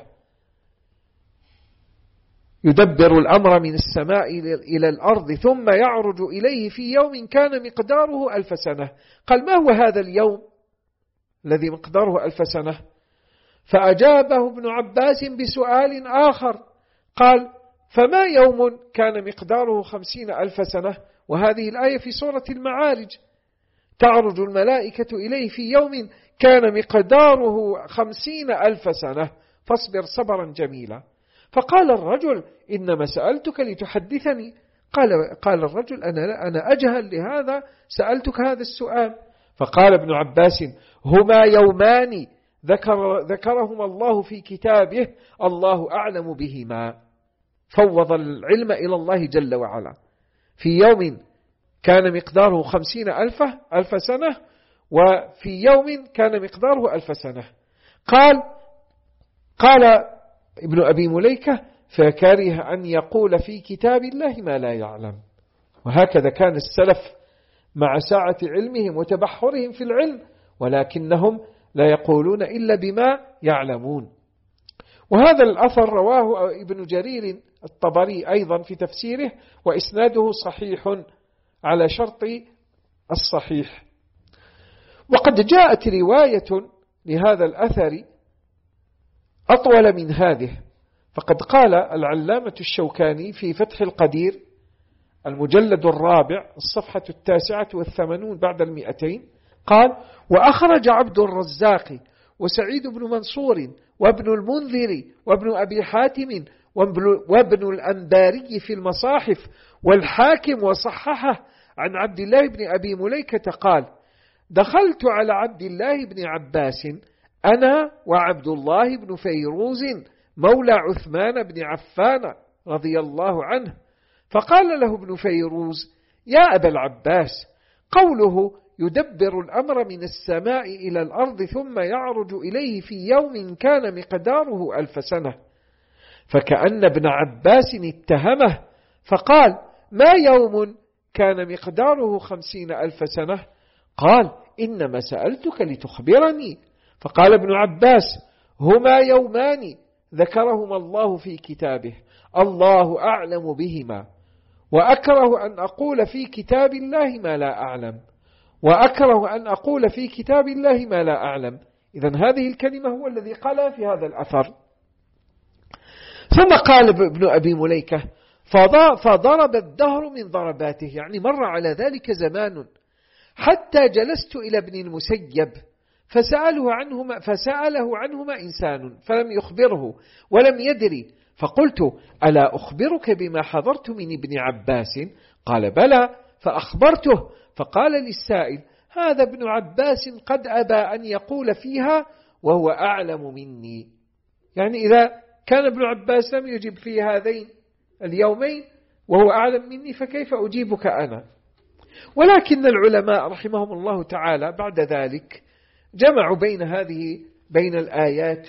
يدبر الأمر من السماء إلى الأرض ثم يعرج إليه في يوم كان مقداره ألف سنة. قال: ما هو هذا اليوم الذي مقداره ألف سنة؟ فأجابه ابن عباس بسؤال آخر قال: فما يوم كان مقداره خمسين ألف سنة؟ وهذه الآية في سورة المعارج: تعرج الملائكة إليه في يوم كان مقداره خمسين ألف سنة فاصبر صبرا جميلا. فقال الرجل: إنما سألتك لتحدثني. قال, قال الرجل: أنا, أنا أجهل لهذا سألتك هذا السؤال. فقال ابن عباس: هما يومان ذكر ذكرهما الله في كتابه الله أعلم بهما. فوض العلم إلى الله جل وعلا في يوم كان مقداره خمسين ألف ألف سنة، وفي يوم كان مقداره ألف سنة. قال قال ابن أبي مليكة: فكره أن يقول في كتاب الله ما لا يعلم. وهكذا كان السلف مع سعة علمهم وتبحرهم في العلم، ولكنهم لا يقولون إلا بما يعلمون. وهذا الأثر رواه ابن جرير الطبري أيضا في تفسيره، وإسناده صحيح على شرط الصحيح. وقد جاءت رواية لهذا الأثر أطول من هذه، فقد قال العلامة الشوكاني في فتح القدير المجلد الرابع الصفحة التاسعة والثمانون بعد المئتين قال: وأخرج عبد الرزاق وسعيد بن منصور وابن المنذر وابن أبي حاتم وابن الأنباري في المصاحف والحاكم وصححه عن عبد الله بن أبي مليكة قال: دخلت على عبد الله بن عباس أنا وعبد الله بن فيروز مولى عثمان بن عفان رضي الله عنه، فقال له ابن فيروز: يا أبا العباس، قوله يدبر الأمر من السماء إلى الأرض ثم يعرج إليه في يوم كان مقداره ألف سنة. فكأن ابن عباس اتهمه فقال: ما يوم كان مقداره خمسين ألف سنة؟ قال: إنما سألتك لتخبرني. فقال ابن عباس: هما يومان ذكرهما الله في كتابه الله أعلم بهما، وأكره أن أقول في كتاب الله ما لا أعلم، وأكره أن أقول في كتاب الله ما لا أعلم. إذن هذه الكلمة هو الذي قال في هذا الأثر. ثم قال ابن أبي مليكة: فضرب الدهر من ضرباته، يعني مر على ذلك زمان، حتى جلست إلى ابن المسيب فسأله عنهما, فسأله عنهما إنسان فلم يخبره ولم يدري، فقلت: ألا أخبرك بما حضرت من ابن عباس؟ قال: بلى، فأخبرته. فقال للسائل: هذا ابن عباس قد أبى أن يقول فيها وهو أعلم مني. يعني إذا كان ابن عباس لم يجب في هذين اليومين وهو أعلم مني فكيف أجيبك أنا؟ ولكن العلماء رحمهم الله تعالى بعد ذلك جمعوا بين هذه بين الآيات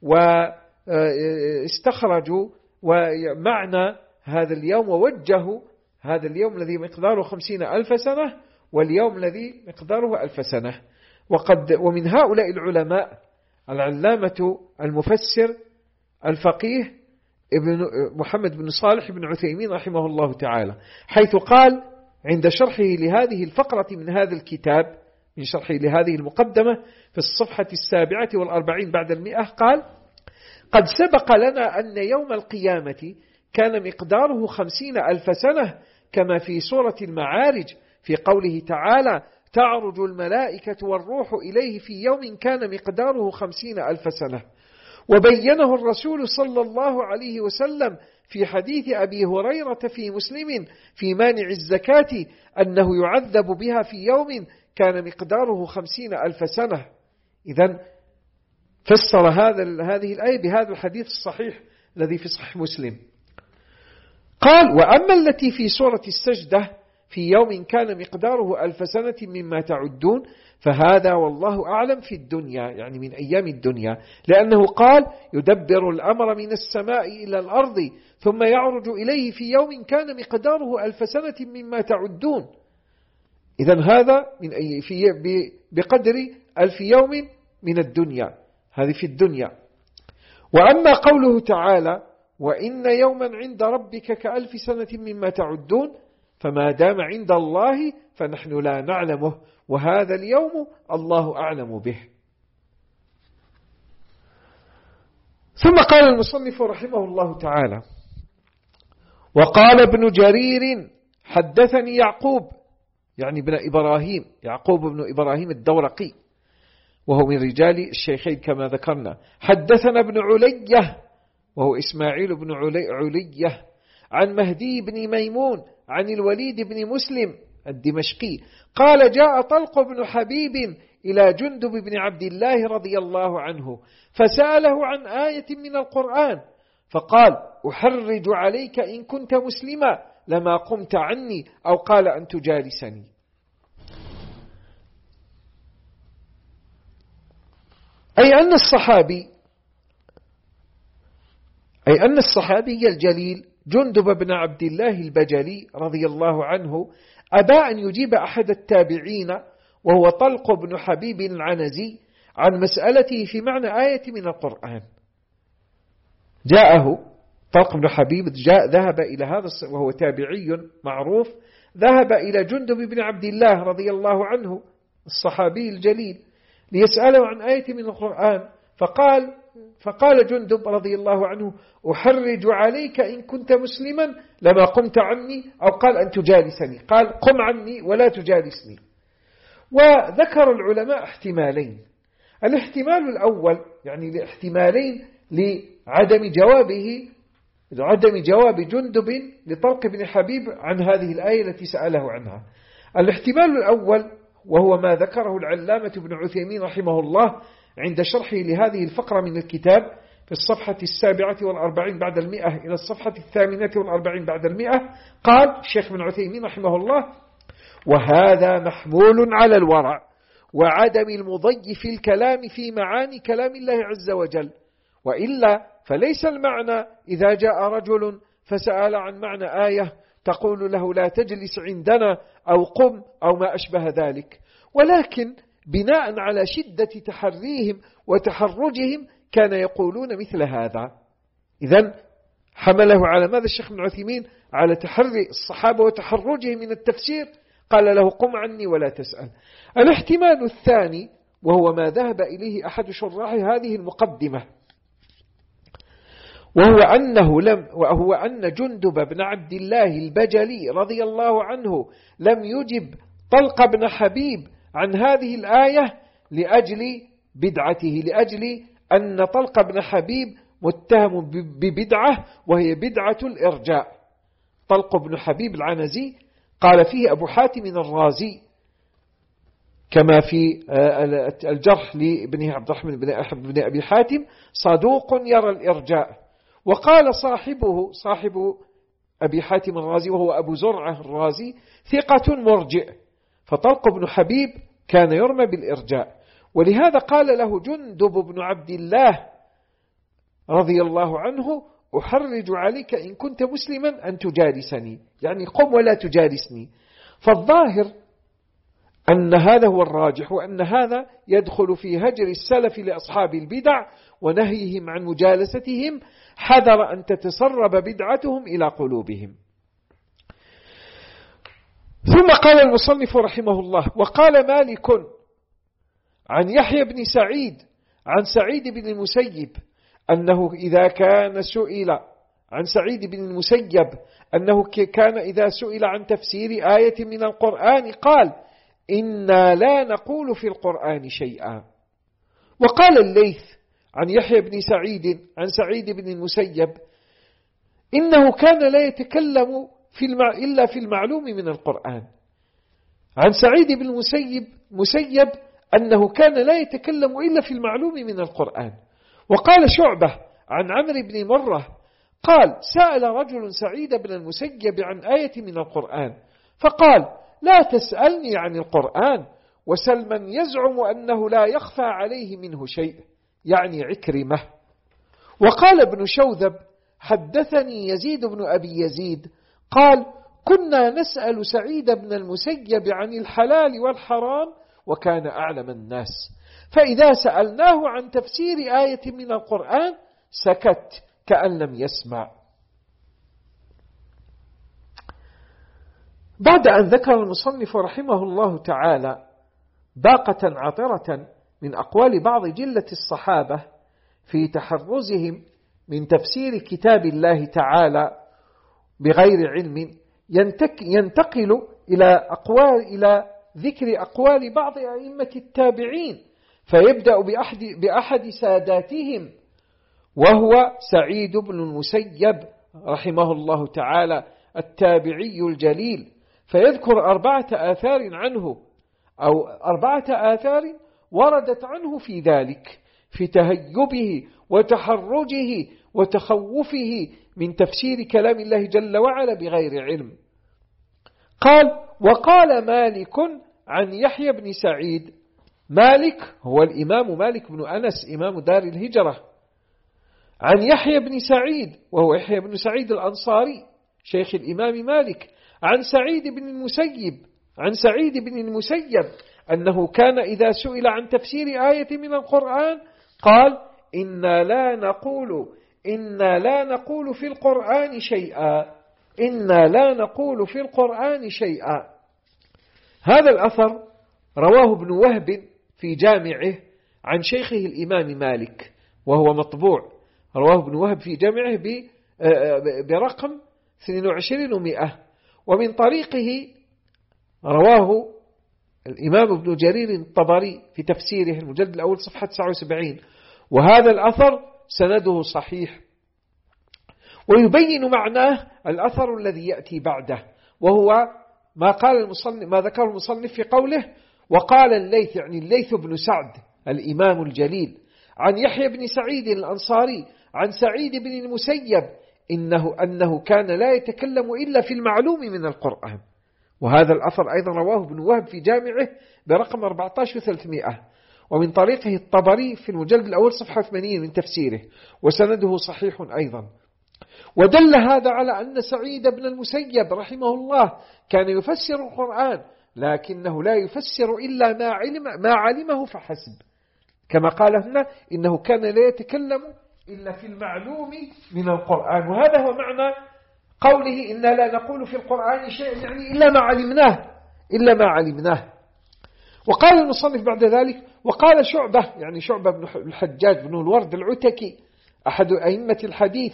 واستخرجوا ومعنى هذا اليوم، ووجهوا هذا اليوم الذي مقداره خمسين ألف سنة واليوم الذي مقداره ألف سنة. وقد ومن هؤلاء العلماء العلامة المفسر الفقيه ابن محمد بن صالح بن عثيمين رحمه الله تعالى، حيث قال عند شرحه لهذه الفقرة من هذا الكتاب من شرحه لهذه المقدمة في الصفحة السابعة والأربعين بعد المئة قال: قد سبق لنا أن يوم القيامة كان مقداره خمسين ألف سنة، كما في سورة المعارج في قوله تعالى: تعرج الملائكة والروح إليه في يوم كان مقداره خمسين ألف سنة. وبينه الرسول صلى الله عليه وسلم في حديث أبي هريرة في مسلم في مانع الزكاة أنه يعذب بها في يوم كان مقداره خمسين ألف سنة. إذن فسر هذا هذه الآية بهذا الحديث الصحيح الذي في صحيح مسلم. قال: وأما التي في سورة السجدة في يوم كان مقداره ألف سنة مما تعدون فهذا والله أعلم في الدنيا، يعني من أيام الدنيا، لأنه قال: يدبر الأمر من السماء إلى الأرض ثم يعرج إليه في يوم كان مقداره ألف سنة مما تعدون. إذن هذا من أي في بقدر ألف يوم من الدنيا، هذه في الدنيا. وأما قوله تعالى: وإن يوما عند ربك كألف سنة مما تعدون، فما دام عند الله فنحن لا نعلمه، وهذا اليوم الله أعلم به. ثم قال المصنف رحمه الله تعالى: وقال ابن جرير حدثني يعقوب، يعني ابن إبراهيم، يعقوب بن إبراهيم الدورقي، وهو من رجال الشيخين كما ذكرنا. حدثنا ابن علية، وهو إسماعيل بن علية، عن مهدي بن ميمون عن الوليد بن مسلم الدمشقي قال: جاء طلق بن حبيب إلى جندب بن عبد الله رضي الله عنه فسأله عن آية من القرآن، فقال: أحرج عليك إن كنت مسلما لما قمت عني، أو قال: أن تجالسني. أي أن الصحابي أي أن الصحابي الجليل جندب بن عبد الله البجلي رضي الله عنه أبى أن يجيب أحد التابعين وهو طلق بن حبيب العنزي عن مسألته في معنى آية من القرآن. جاءه طلق بن حبيب، جاء ذهب إلى هذا وهو تابعي معروف، ذهب إلى جندب بن عبد الله رضي الله عنه الصحابي الجليل ليسأله عن آية من القرآن، فقال فقال جندب رضي الله عنه: أحرج عليك إن كنت مسلما لما قمت عني، أو قال: أن تجالسني، قال: قم عني ولا تجالسني. وذكر العلماء احتمالين. الاحتمال الأول يعني لاحتمالين لعدم جوابه عدم جواب جندب لطلق بن حبيب عن هذه الآية التي سأله عنها. الاحتمال الأول وهو ما ذكره العلامة ابن عثيمين رحمه الله عند شرحه لهذه الفقرة من الكتاب في الصفحة السابعة والأربعين بعد المئة إلى الصفحة الثامنة والأربعين بعد المئة. قال الشيخ ابن عثيمين رحمه الله: وهذا محمول على الورع وعدم المضي في الكلام في معاني كلام الله عز وجل، وإلا فليس المعنى إذا جاء رجل فسأل عن معنى آية تقول له: لا تجلس عندنا، أو قم، أو ما أشبه ذلك، ولكن بناء على شدة تحريهم وتحرجهم كان يقولون مثل هذا. إذن حمله على ماذا الشيخ ابن عثيمين؟ على تحري الصحابة وتحرجهم من التفسير، قال له: قم عني ولا تسأل. الاحتمال الثاني وهو ما ذهب إليه أحد شراح هذه المقدمة، وهو أنه لم وهو أن جندب بن عبد الله البجلي رضي الله عنه لم يجب طلق بن حبيب عن هذه الآية لأجل بدعته، لأجل أن طلق بن حبيب متهم ببدعة وهي بدعة الإرجاء. طلق بن حبيب العنزي قال فيه أبو حاتم الرازي كما في الجرح لابن عبد الرحمن بن أبي حاتم: صدوق يرى الإرجاء. وقال صاحبه صاحب أبي حاتم الرازي وهو أبو زرعة الرازي: ثقة مرجئ. فطلق بن حبيب كان يرمى بالإرجاء، ولهذا قال له جندب بن عبد الله رضي الله عنه: أحرج عليك إن كنت مسلما أن تجالسني، يعني قم ولا تجالسني. فالظاهر أن هذا هو الراجح، وأن هذا يدخل في هجر السلف لأصحاب البدع ونهيهم عن مجالستهم، حذر أن تتسرب بدعتهم إلى قلوبهم. ثم قال المصنف رحمه الله: وقال مالك عن يحيى بن سعيد عن سعيد بن المسيب أنه إذا كان سئل عن سعيد بن المسيب أنه كان إذا سئل عن تفسير آية من القرآن قال: إنا لا نقول في القرآن شيئا. وقال الليث عن يحيى بن سعيد عن سعيد بن المسيب إنه كان لا يتكلم في المع... إلا في المعلوم من القرآن. عن سعيد بن المسيب مسيب أنه كان لا يتكلم إلا في المعلوم من القرآن. وقال شعبة عن عمرو بن مرة قال: سأل رجل سعيد بن المسيب عن آية من القرآن فقال: لا تسألني عن القرآن وسل من يزعم أنه لا يخفى عليه منه شيء، يعني عكرمة. وقال ابن شوذب: حدثني يزيد بن أبي يزيد قال: كنا نسأل سعيد بن المسيب عن الحلال والحرام وكان أعلم الناس، فإذا سألناه عن تفسير آية من القرآن سكت كأن لم يسمع. بعد أن ذكر المصنف رحمه الله تعالى باقة عطرة من أقوال بعض جلة الصحابة في تحرزهم من تفسير كتاب الله تعالى بغير علم، ينتقل إلى أقوال إلى ذكر أقوال بعض أئمة التابعين، فيبدأ بأحد, بأحد ساداتهم وهو سعيد بن المسيب رحمه الله تعالى التابعي الجليل، فيذكر أربعة آثار عنه أو أربعة آثار وردت عنه في ذلك، في تهيبه وتحرجه وتخوفه من تفسير كلام الله جل وعلا بغير علم. قال: وقال مالك عن يحيى بن سعيد. مالك هو الإمام مالك بن أنس إمام دار الهجرة، عن يحيى بن سعيد وهو يحيى بن سعيد الأنصاري شيخ الإمام مالك، عن سعيد بن المسيب عن سعيد بن المسيب أنه كان إذا سئل عن تفسير آية من القرآن قال: إنا لا نقول إنا لا نقول في القرآن شيئا إنا لا نقول في القرآن شيئا. هذا الأثر رواه ابن وهب في جامعه عن شيخه الإمام مالك وهو مطبوع، رواه ابن وهب في جامعه برقم اثنين وعشرين ومئة. ومن طريقه رواه الإمام ابن جرير الطبري في تفسيره المجلد الأول صفحة تسعة وسبعين، وهذا الأثر سنده صحيح. ويبين معناه الأثر الذي يأتي بعده، وهو ما قال المصنف ما ذكر المصنف في قوله: وقال الليث، يعني الليث بن سعد الإمام الجليل، عن يحيى بن سعيد الأنصاري عن سعيد بن المسيب إنه أنه كان لا يتكلم إلا في المعلوم من القرآن. وهذا الأثر أيضا رواه ابن وهب في جامعه برقم أربعة عشر وثلاثمائة، ومن طريقه الطبري في المجلد الأول صفحة ثمانين من تفسيره، وسنده صحيح أيضا. ودل هذا على أن سعيد بن المسيب رحمه الله كان يفسر القرآن، لكنه لا يفسر إلا ما علم ما علمه فحسب، كما قال هنا: إنه كان لا يتكلم إلا في المعلوم من القرآن. وهذا هو معنى قوله: إنا لا نقول في القرآن شيء، يعني إلا ما علمناه إلا ما علمناه. وقال المصنف بعد ذلك: وقال شعبة، يعني شعبة بن الحجاج بن الورد العتكي أحد أئمة الحديث،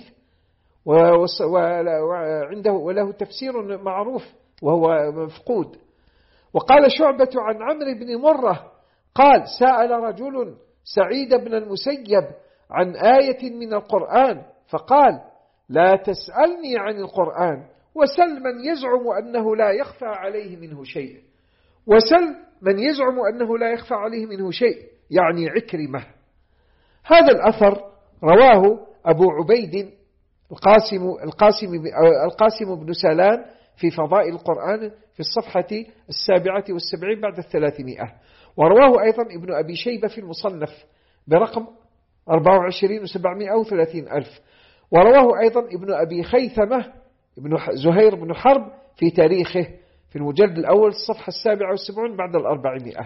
وعنده وله تفسير معروف وهو مفقود. وقال شعبة عن عمرو بن مرة قال: سأل رجل سعيد بن المسيب عن آية من القرآن فقال: لا تسألني عن القرآن وسل من يزعم أنه لا يخفى عليه منه شيء وسل من يزعم أنه لا يخفى عليه منه شيء يعني عكرمة. هذا الأثر رواه أبو عبيد القاسم, القاسم, القاسم بن سلام في فضائل القرآن في الصفحة السابعة والسبعين بعد الثلاثمائة، ورواه أيضا ابن أبي شيبة في المصنف برقم أربعة وعشرين وسبعمائة وثلاثين ألف، ورواه أيضا ابن أبي خيثمة ابن زهير بن حرب في تاريخه في المجلد الأول الصفحة السابعة والسبعون بعد الأربعمائة.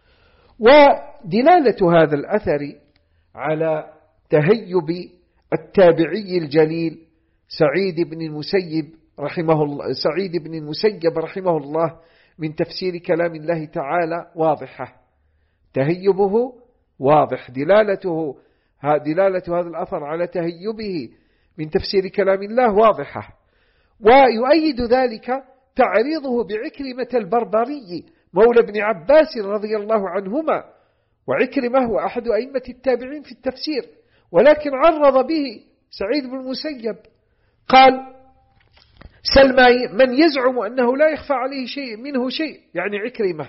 ودلالة هذا الأثر على تهيب التابعي الجليل سعيد بن المسيب رحمه الله سعيد بن المسيب رحمه الله من تفسير كلام الله تعالى واضحة. تهيبه واضح، دلالته دلالة هذا الأثر على تهيبه من تفسير كلام الله واضحة. ويؤيد ذلك تعريضه بعكرمة البربري مولى ابن عباس رضي الله عنهما، وعكرمة هو أحد أئمة التابعين في التفسير، ولكن عرض به سعيد بن المسيب، قال: سلمى من يزعم أنه لا يخفى عليه شيء منه شيء، يعني عكرمة.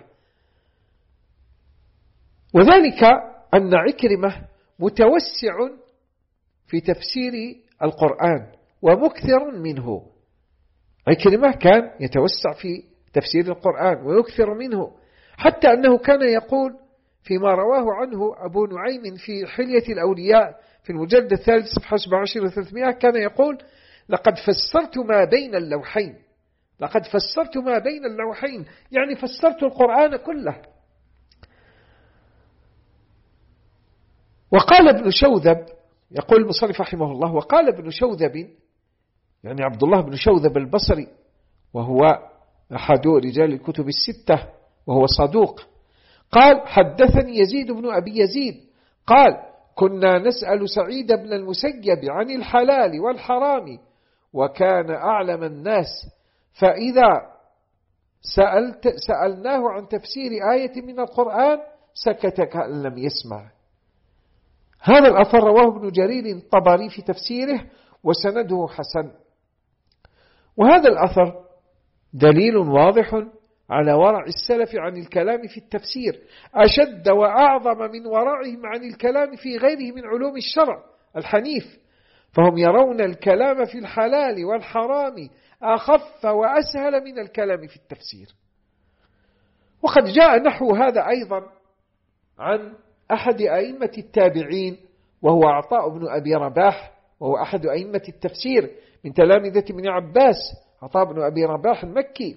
وذلك أن عكرمة متوسع في تفسير القرآن ومكثر منه. عكرمة كان يتوسع في تفسير القرآن ويكثر منه، حتى أنه كان يقول فيما رواه عنه أبو نعيم في حلية الأولياء في المجلد الثالث صفحة سبعة وعشرين وثلاثمائة، كان يقول: لقد فسرت ما بين اللوحين، لقد فسرت ما بين اللوحين، يعني فسرت القرآن كله. وقال ابن شوذب، يقول المصنف رحمه الله: وقال ابن شوذب، يعني عبد الله بن شوذب البصري، وهو أحد رجال الكتب الستة وهو صدوق، قال: حدثني يزيد بن أبي يزيد قال: كنا نسأل سعيد بن المسيب عن الحلال والحرام وكان أعلم الناس، فإذا سألت سألناه عن تفسير آية من القرآن سكت كأن لم يسمع. هذا الأثر رواه ابن جرير الطبري في تفسيره وسنده حسن. وهذا الأثر دليل واضح على ورع السلف عن الكلام في التفسير، أشد وأعظم من ورعهم عن الكلام في غيره من علوم الشرع الحنيف، فهم يرون الكلام في الحلال والحرام أخف وأسهل من الكلام في التفسير. وقد جاء نحو هذا أيضا عن أحد أئمة التابعين وهو عطاء بن أبي رباح، وهو أحد أئمة التفسير من تلامذة ابن عباس، عطاء بن أبي رباح المكي.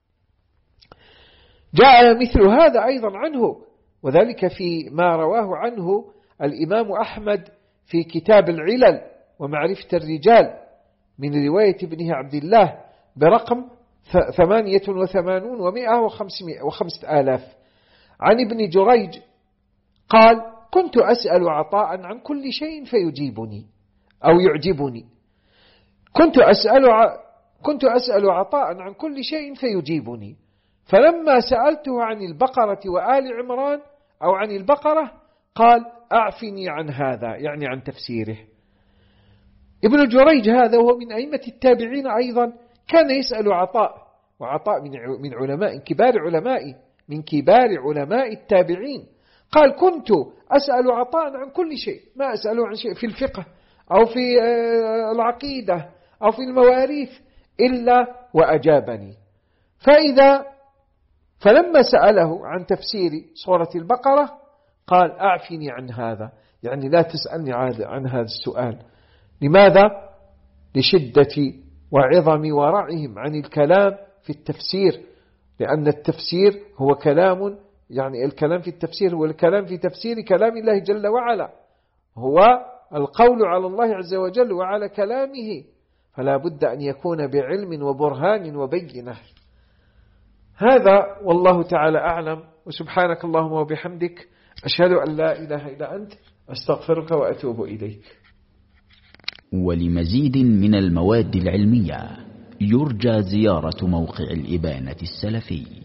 جاء مثل هذا أيضا عنه، وذلك في ما رواه عنه الإمام أحمد في كتاب العلل ومعرفة الرجال من رواية ابنه عبد الله برقم ثمانية وثمانون ومائة وخمسة آلاف عن ابن جريج قال: كنت أسأل عطاء عن كل شيء فيجيبني أو يعجبني، كنت أسأل ع... كنت أسأل عطاء عن كل شيء فيجيبني، فلما سألته عن البقرة وآل عمران أو عن البقرة قال: أعفني عن هذا، يعني عن تفسيره. ابن جريج هذا وهو من أئمة التابعين أيضا كان يسأل عطاء، وعطاء من علماء كبار علماء من كبار علماء التابعين، قال: كنت أسأل عطاء عن كل شيء، ما أسأله عن شيء في الفقه أو في العقيدة أو في المواريث إلا وأجابني. فإذا فلما سأله عن تفسير سورة البقرة قال: أعفني عن هذا، يعني لا تسألني عن هذا السؤال. لماذا؟ لشدة وعظم ورعهم عن الكلام في التفسير، لأن التفسير هو كلام، يعني الكلام في التفسير هو الكلام في تفسير كلام الله جل وعلا، هو القول على الله عز وجل وعلى كلامه، فلا بد أن يكون بعلم وبرهان وبينة. هذا والله تعالى أعلم، وسبحانك اللهم وبحمدك، أشهد أن لا إله إلا أنت، أستغفرك وأتوب إليك. ولمزيد من المواد العلمية يرجى زيارة موقع الإبانة السلفي.